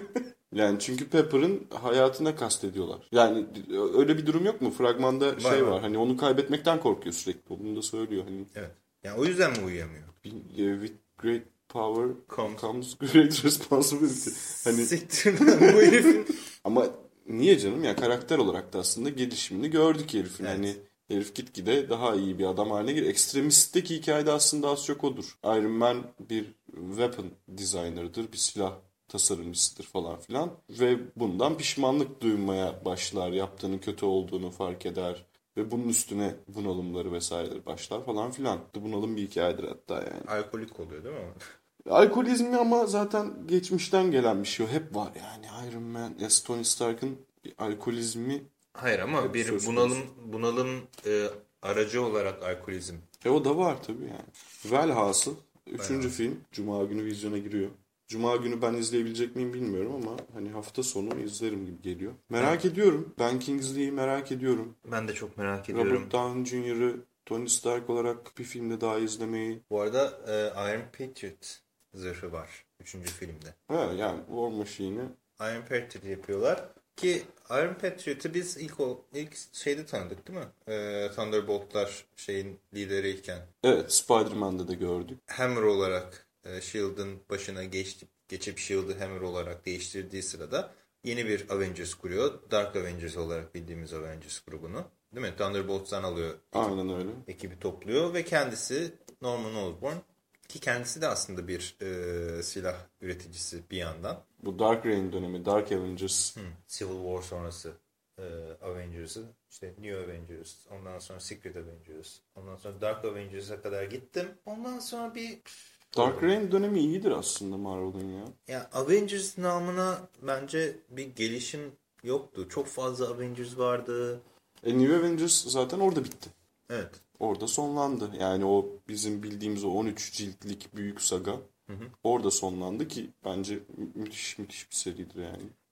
Yani çünkü Pepper'ın hayatına kastediyorlar. Yani öyle bir durum yok mu? Fragmanda var, şey var. var. Hani onu kaybetmekten korkuyor sürekli. Bunu da söylüyor hani.
Evet. Yani o yüzden mi uyuyamıyor?
With great power comes, comes great responsibility. Hani
siktirden bu herifin.
Ama niye canım? Ya karakter olarak da aslında gelişimini gördük herifin.
Evet.
Hani herif gitgide daha iyi bir adam haline geliyor. Ekstremistteki hikayede aslında az çok odur. Iron Man bir weapon designer'dır. Bir silah tasarımcısıdır falan filan. Ve bundan pişmanlık duymaya başlar. Yaptığının kötü olduğunu fark eder. Ve bunun üstüne bunalımları vesaireleri başlar falan filan. Bunalım bir hikayedir hatta yani.
Alkolik oluyor değil mi?
Alkolizmi ama zaten geçmişten gelen bir şey. O hep var yani. Iron Man, Tony Stark'ın bir alkolizmi.
Hayır ama bir bunalım bunalım e, aracı olarak alkolizm.
E o da var tabii yani. Velhasıl üçüncü film Cuma günü vizyona giriyor. Cuma günü ben izleyebilecek miyim bilmiyorum ama hani hafta sonu izlerim gibi geliyor. Merak evet. ediyorum. Ben Kingsley'i merak ediyorum.
Ben de çok merak ediyorum.
Robert Downey Junior'ı Tony Stark olarak bir filmde daha izlemeyi.
Bu arada e, Iron Patriot zırhı var üçüncü filmde.
Ha yani War Machine'i.
Iron Patriot yapıyorlar. Ki Iron Patriot'ı biz ilk o, ilk şeyde tanıdık değil mi? Ee, Thunderbolt'lar şeyin lideriyken.
Evet, Spider-Man'de de gördük.
Hammer olarak e, Shield'ın başına geçti, geçip Shield'ı Hammer olarak değiştirdiği sırada yeni bir Avengers kuruyor. Dark Avengers olarak bildiğimiz Avengers grubunu. Değil mi? Thunderbolt'tan alıyor. Ekip,
Aynen öyle.
Ekibi topluyor ve kendisi Norman Osborn. Ki kendisi de aslında bir e, silah üreticisi bir yandan.
Bu Dark Reign dönemi, Dark Avengers.
Hmm. Civil War sonrası e, Avengers'ı, işte New Avengers, ondan sonra Secret Avengers, ondan sonra Dark Avengers'a kadar gittim. Ondan sonra bir...
Dark Reign dönemi iyidir aslında Marvel'ın ya.
Ya Avengers namına bence bir gelişim yoktu. Çok fazla Avengers vardı.
E New Avengers zaten orada bitti.
Evet.
Orada sonlandı. Yani o bizim bildiğimiz o on üç ciltlik büyük saga hı hı. orada sonlandı ki bence müthiş müthiş bir seridir yani.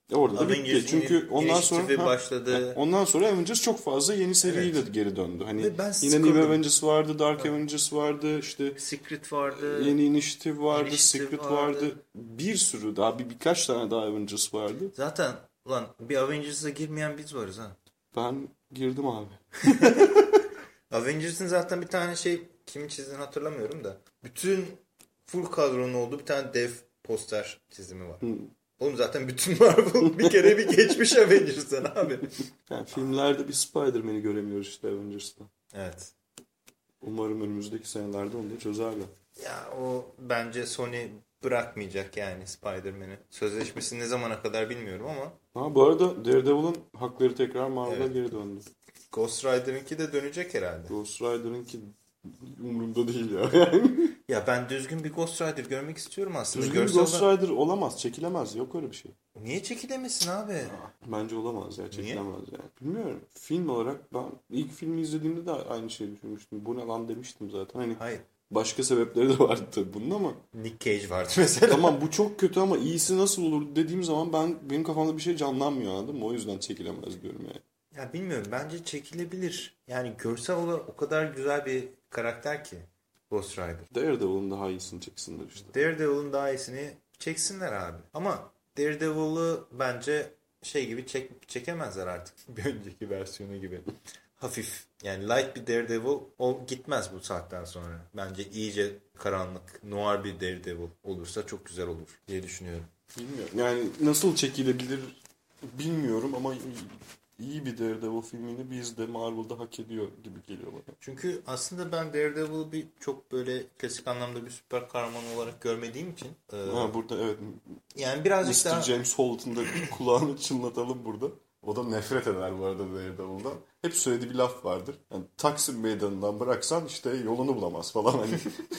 Orada da bitti.
Avengers
Çünkü ondan sonra ha,
başladı.
ondan sonra Avengers çok fazla yeni seriyle
Evet.
geri döndü. Hani
Ve ben
yine New
sıkıldım.
Avengers vardı, Dark
Evet.
Avengers vardı, işte
Secret vardı.
yeni Initiative vardı,
Initiative
Secret
vardı.
vardı. Bir sürü daha bir birkaç tane daha Avengers vardı.
Zaten ulan bir Avengers'a girmeyen biz varız ha.
Ben girdim abi.
Avengers'ın zaten bir tane şey kimin çizdiğini hatırlamıyorum da. Bütün full kadronun olduğu bir tane dev poster çizimi var.
Hı.
Oğlum zaten bütün Marvel bir kere bir geçmiş Avengers'tan abi.
Yani filmlerde bir Spider-Man'i göremiyoruz işte Avengers'ta.
Evet.
Umarım önümüzdeki senelerde onu da çözerler.
Ya o bence Sony bırakmayacak yani Spider-Man'i. Sözleşmesi ne zamana kadar bilmiyorum ama.
Ha, bu arada Daredevil'ın hakları tekrar Marvel'a
Evet.
geri döndü.
Ghost Rider'ınki de dönecek herhalde.
Ghost Rider'ınki umurumda değil ya. Yani.
Ya ben düzgün bir Ghost Rider görmek istiyorum aslında.
Düzgün bir
Görsel
Ghost
olarak-
Rider olamaz, çekilemez. Yok öyle bir şey.
Niye çekilemesin abi?
Bence olamaz ya, çekilemez yani. Bilmiyorum. Film olarak ben ilk filmi izlediğimde de aynı şeyi düşünmüştüm. Bu ne lan demiştim zaten. Hani
Hayır.
başka sebepleri de vardı tabii bunun ama.
Nick Cage vardı mesela.
Tamam, bu çok kötü ama iyisi nasıl olur dediğim zaman ben benim kafamda bir şey canlanmıyor, anladın mı? O yüzden çekilemez diyorum yani.
Ya bilmiyorum, bence çekilebilir. Yani görsel olarak o kadar güzel bir karakter ki Ghost Rider.
Daredevil'ın daha iyisini çeksinler işte.
Daredevil'ın daha iyisini çeksinler abi. Ama Daredevil'ı bence şey gibi çek, çekemezler artık. Bir önceki versiyonu gibi. Hafif. Yani light bir Daredevil o gitmez bu saatten sonra. Bence iyice karanlık, noir bir Daredevil olursa çok güzel olur diye düşünüyorum.
Bilmiyorum. Yani nasıl çekilebilir bilmiyorum ama iyi bir Daredevil filmini biz de Marvel'da hak ediyor gibi geliyor bana.
Çünkü aslında ben Daredevil'ı bir çok böyle klasik anlamda bir süper kahraman olarak görmediğim için. E,
Ha, burada evet.
Yani birazcık
mister
daha...
James Holt'un da kulağını çınlatalım burada. O da nefret eder bu arada Daredevil'dan. Hep söylediği bir laf vardır. Yani Taksim Meydanı'ndan bıraksan işte yolunu bulamaz falan hani.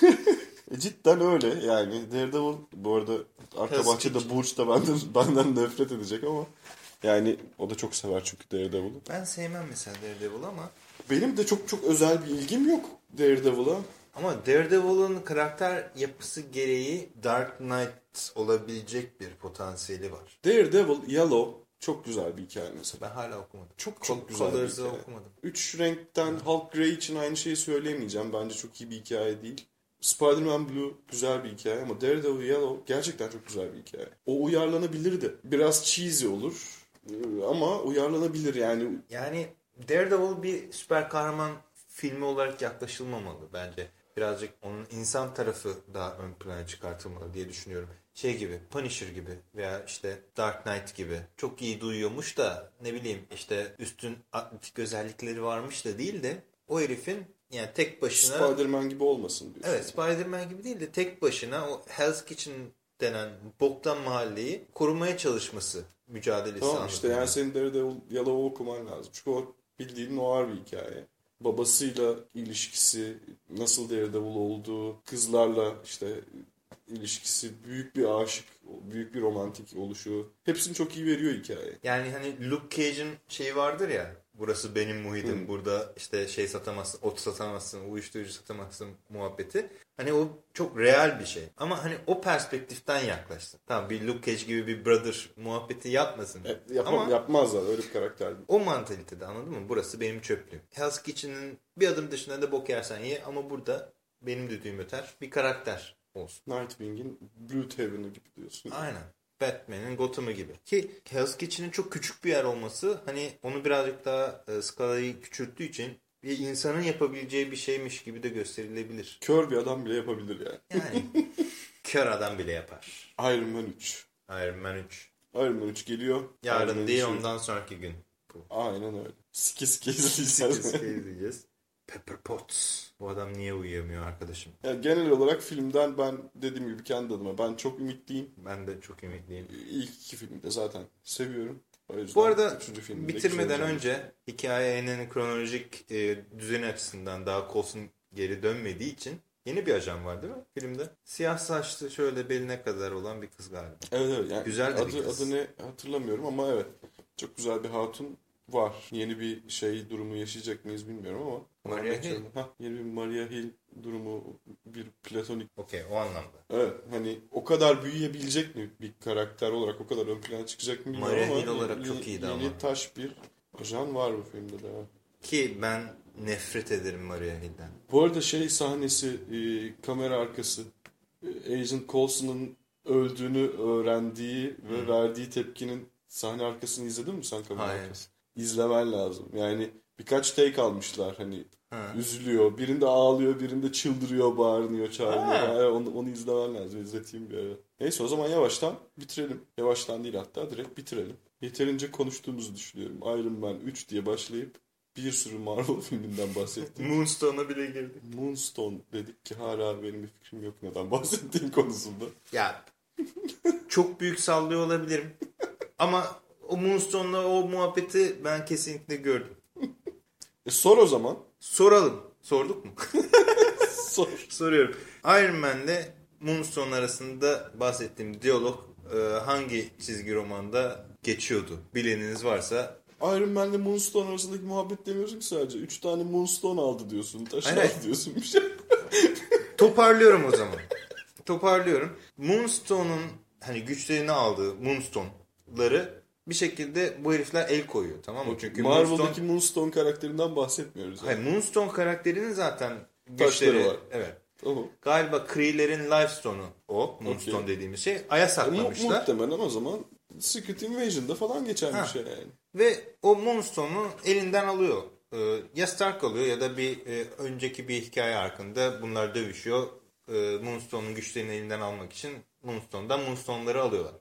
E, cidden öyle yani. Daredevil bu arada arka bahçede Burç da benden, benden nefret edecek ama yani o da çok sever çünkü Daredevil'ı.
Ben sevmem mesela Daredevil'ı ama.
Benim de çok çok özel bir ilgim yok Daredevil'a.
Ama Daredevil'ın karakter yapısı gereği Dark Knight olabilecek bir potansiyeli var.
Daredevil Yellow çok güzel bir hikaye mesela.
Ben hala okumadım.
Çok çok güzel bir
Colors'ı
hikaye.
okumadım.
Üç renkten Hulk Grey için aynı şeyi söyleyemeyeceğim. Bence çok iyi bir hikaye değil. Spider-Man Blue güzel bir hikaye ama Daredevil Yellow gerçekten çok güzel bir hikaye. O uyarlanabilirdi. Biraz cheesy olur ama uyarlanabilir yani.
Yani Daredevil bir süper kahraman filmi olarak yaklaşılmamalı bence. Birazcık onun insan tarafı daha ön plana çıkartılmalı diye düşünüyorum. Şey gibi, Punisher gibi veya işte Dark Knight gibi. Çok iyi duyuyormuş da ne bileyim işte üstün atletik özellikleri varmış da değil de o herifin yani tek başına...
Spider-Man gibi olmasın diyorsun.
Evet, Spider-Man gibi değil de tek başına o Hell's Kitchen denen boktan mahalleyi korumaya çalışması mücadelesi.
Tamam işte yani senin Daredevil Yellow'u okuman lazım. Çünkü o bildiğin noir bir hikaye. Babasıyla ilişkisi, nasıl Daredevil olduğu, kızlarla işte ilişkisi, büyük bir aşık, büyük bir romantik oluşu. Hepsini çok iyi veriyor hikaye.
Yani hani Luke Cage'in şeyi vardır ya, burası benim muhitim,
Hı.
burada işte şey satamazsın, ot satamazsın, uyuşturucu satamazsın muhabbeti. Hani o çok real bir şey. Ama hani o perspektiften yaklaşsın. Tamam, bir Luke Cage gibi bir brother muhabbeti yapmasın.
E, yapam,
Ama
yapmazlar, öyle bir karakter değil.
o mantalitede, anladın mı? Burası benim çöplüğüm. Hell's Kitchen'ın bir adım dışında da bok yersen ye ama burada benim düdüğüm öter bir karakter olsun.
Nightwing'in Blue Haven'ı gibi diyorsun.
Aynen. Batman'in Gotham'ı gibi. Ki Hell's Kitchen'in çok küçük bir yer olması hani onu birazcık daha e, skalayı küçülttüğü için bir insanın yapabileceği bir şeymiş gibi de gösterilebilir.
Kör bir adam bile yapabilir yani.
Yani kör adam bile yapar.
Iron Man üç.
Iron Man üç.
Iron Man üç geliyor.
Yarın
Iron Man
değil
üçü.
ondan sonraki gün. Bu.
Aynen öyle. Sike sike izleyeceğiz.
Sike sike izleyeceğiz. Pepper Potts. Bu adam niye uyuyamıyor arkadaşım?
Yani genel olarak filmden ben dediğim gibi kendi adıma ben çok ümitliyim.
Ben de çok ümitliyim.
İlk iki filmi de zaten seviyorum. O yüzden
Bu arada
üçüncü filmi de
bitirmeden
güzel
önce hikayenin kronolojik e, düzeni açısından daha Coulson geri dönmediği için yeni bir ajan var değil mi filmde? Siyah saçlı şöyle beline kadar olan bir kız galiba.
Evet evet. Yani
Güzel de
adı,
bir kız.
adını hatırlamıyorum ama evet. Çok güzel bir hatun var. Yeni bir şey durumu yaşayacak mıyız bilmiyorum ama.
Maria Hill.
Hah, yeni bir Maria Hill durumu bir platonik.
Okey, o anlamda.
Evet, hani o kadar büyüyebilecek mi bir karakter olarak, o kadar ön plana çıkacak mı bilmiyorum
Maria
ama
Hill olarak
yeni,
çok iyiydi
yeni
ama.
taş bir ajan var bu filmde de.
Ki ben nefret ederim Maria Hill'den.
Bu arada şey sahnesi, e, kamera arkası, e, Agent Coulson'un öldüğünü öğrendiği ve hmm. verdiği tepkinin sahne arkasını izledin mi sen kamera
Hayır.
arkası? İzlemen lazım. Yani birkaç take almışlar hani.
Ha.
Üzülüyor. Birinde ağlıyor, birinde çıldırıyor, bağırıyor, çağırıyor. Yani onu, onu izlemen lazım. İzleteyim bir ara. Neyse o zaman yavaştan bitirelim. Yavaştan değil hatta direkt bitirelim. Yeterince konuştuğumuzu düşünüyorum. Iron Man üç diye başlayıp bir sürü Marvel filminden bahsettik.
Moonstone'a bile girdik.
Moonstone dedik ki hala benim bir fikrim yok neden bahsettiğim konusunda.
Ya çok büyük sallıyor olabilirim. Ama o Moonstone'la o muhabbeti ben kesinlikle gördüm.
E sor o zaman.
Soralım. Sorduk mu?
Sor.
Soruyorum. Iron Man'le Moonstone arasında bahsettiğim diyalog e, hangi çizgi romanda geçiyordu? Bileniniz varsa.
Iron Man'le Moonstone arasındaki muhabbet demiyorsun ki sadece. Üç tane Moonstone aldı diyorsun. Taş aldı diyorsun bir şey.
Toparlıyorum o zaman. Toparlıyorum. Moonstone'un hani güçlerini aldığı Moonstone'ları bir şekilde bu herifler el koyuyor, tamam mı? Çünkü
Marvel'daki
Moonstone,
Moonstone karakterinden bahsetmiyoruz.
Yani. Hayır, Moonstone karakterinin zaten
taşları
güçleri
var.
Evet.
Tamam.
Galiba Kree'lerin Life Stone'u o. Moonstone okay. dediğimiz şey. Ay'a saklamışlar.
Mu- muhtemelen o zaman Secret Invasion'da falan geçen ha. bir şey yani.
Ve o Moonstone'u elinden alıyor. Ee, ya Stark alıyor ya da bir e, önceki bir hikaye arkında bunlar dövüşüyor. Ee, Moonstone'un güçlerini elinden almak için Moonstone'dan Moonstone'ları alıyorlar.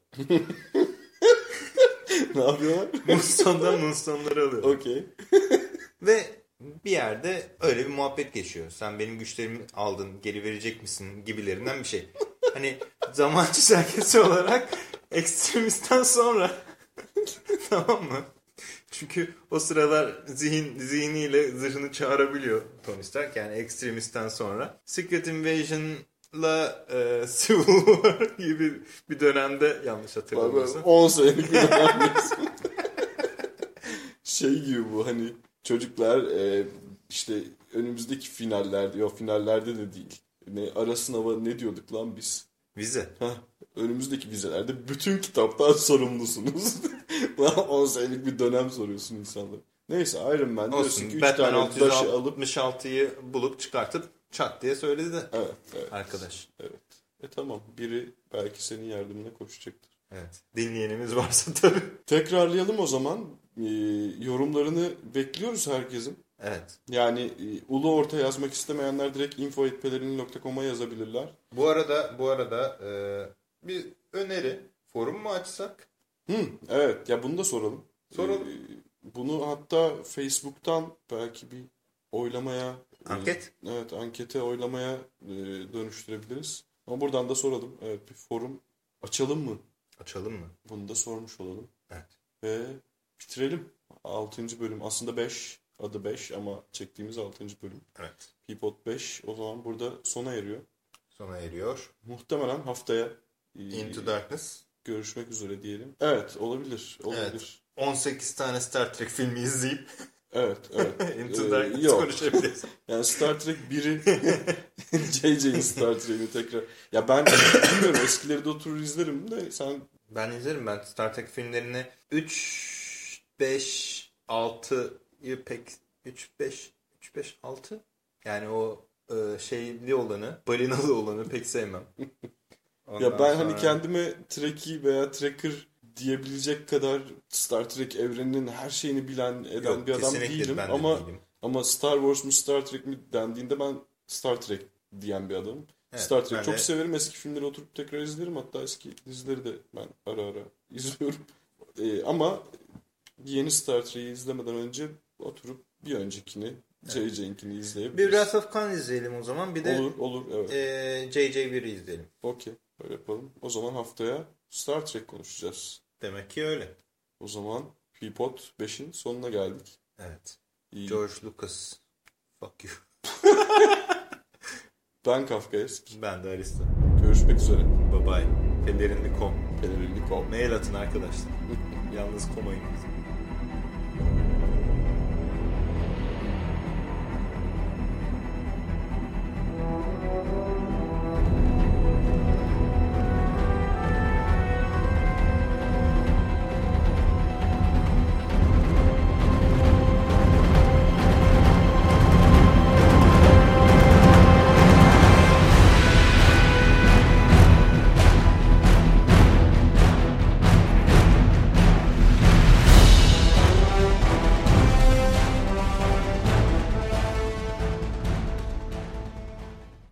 Ne yapıyorlar?
Moonstone'dan Moonstone'ları alıyorlar.
Okey.
Ve bir yerde öyle bir muhabbet geçiyor. Sen benim güçlerimi aldın, geri verecek misin gibilerinden bir şey. Hani zaman çizelgesi olarak Extremist'ten sonra tamam mı? Çünkü o sıralar zihin zihniyle zırhını çağırabiliyor Tony Stark. Yani Extremist'ten sonra. Secret Invasion'la e, Civil War gibi bir dönemde yanlış hatırlamıyorsam.
on senelik bir dönemdeyiz. Şey gibi bu hani çocuklar e, işte önümüzdeki finallerde, yok finallerde de değil. Ne, ara sınava ne diyorduk lan biz?
Vize.
Heh, önümüzdeki vizelerde bütün kitaptan sorumlusunuz. on senelik bir dönem soruyorsun insanlara. Neyse Iron Man diyorsun ki üç tane
altı yüz altmış altıyı bulup çıkartıp çat diye söyledi de.
Evet, evet.
Arkadaş.
Evet. E tamam, biri belki senin yardımına koşacaktır.
Evet. Dinleyenimiz varsa tabii.
Tekrarlayalım o zaman. Ee, yorumlarını bekliyoruz herkesin.
Evet.
Yani e, ulu orta yazmak istemeyenler direkt info at pelerin nokta com'a yazabilirler.
Bu arada bu arada e, bir öneri, forum mu açsak?
Hı, evet ya bunu da soralım.
Soralım.
Ee, bunu hatta Facebook'tan belki bir oylamaya,
anket.
E, evet ankete oylamaya e, dönüştürebiliriz. Ama buradan da soralım. Evet bir forum açalım mı?
Açalım mı?
Bunu da sormuş olalım.
Evet.
Ve bitirelim. altıncı bölüm. Aslında beş. Adı beş ama çektiğimiz altıncı bölüm.
Evet.
Peapod beş o zaman burada sona eriyor.
Sona eriyor.
Muhtemelen haftaya
Into Darkness
görüşmek üzere diyelim. Evet olabilir. Olabilir.
Evet. on sekiz tane Star Trek filmi izleyip
evet, evet.
Into Darkness
ee,
konuşabiliriz.
Yani Star Trek biri J J'nin Star Trek'ini tekrar. Ya ben bilmiyorum, eskileri de oturur izlerim de sen.
Ben izlerim. Ben Star Trek filmlerini üç, beş, altıyı pek üç, beş, üç, beş, altı yani o e, şeyli olanı, balinalı olanı pek sevmem. Ondan
ya ben
sonra...
hani kendime Trekkie veya Trekker diyebilecek kadar Star Trek evreninin her şeyini bilen eden
Yok,
bir adam değilim
ben de
ama
değilim.
ama Star Wars mu Star Trek mi dendiğinde ben Star Trek diyen bir adamım. Evet, Star Trek çok de... severim. Eski filmleri oturup tekrar izlerim. Hatta eski dizileri de ben ara ara izliyorum. Ee, ama yeni Star Trek'i izlemeden önce oturup bir öncekini J J'inkini izleyebiliriz.
Bir Wrath of Khan izleyelim o zaman. Bir de
olur olur evet.
E, J J bir'i izleyelim.
Okey. Öyle yapalım. O zaman haftaya Star Trek konuşacağız.
Demek ki öyle.
O zaman Peapod beşin sonuna geldik.
Evet. İyi. George Lucas. Fuck you.
Ben Kafkaesk.
Ben de Aristo.
Görüşmek üzere.
Bye bye. Pelerinli nokta com.
Pelerinli nokta com.
Mail atın arkadaşlar. Yalnız komayın.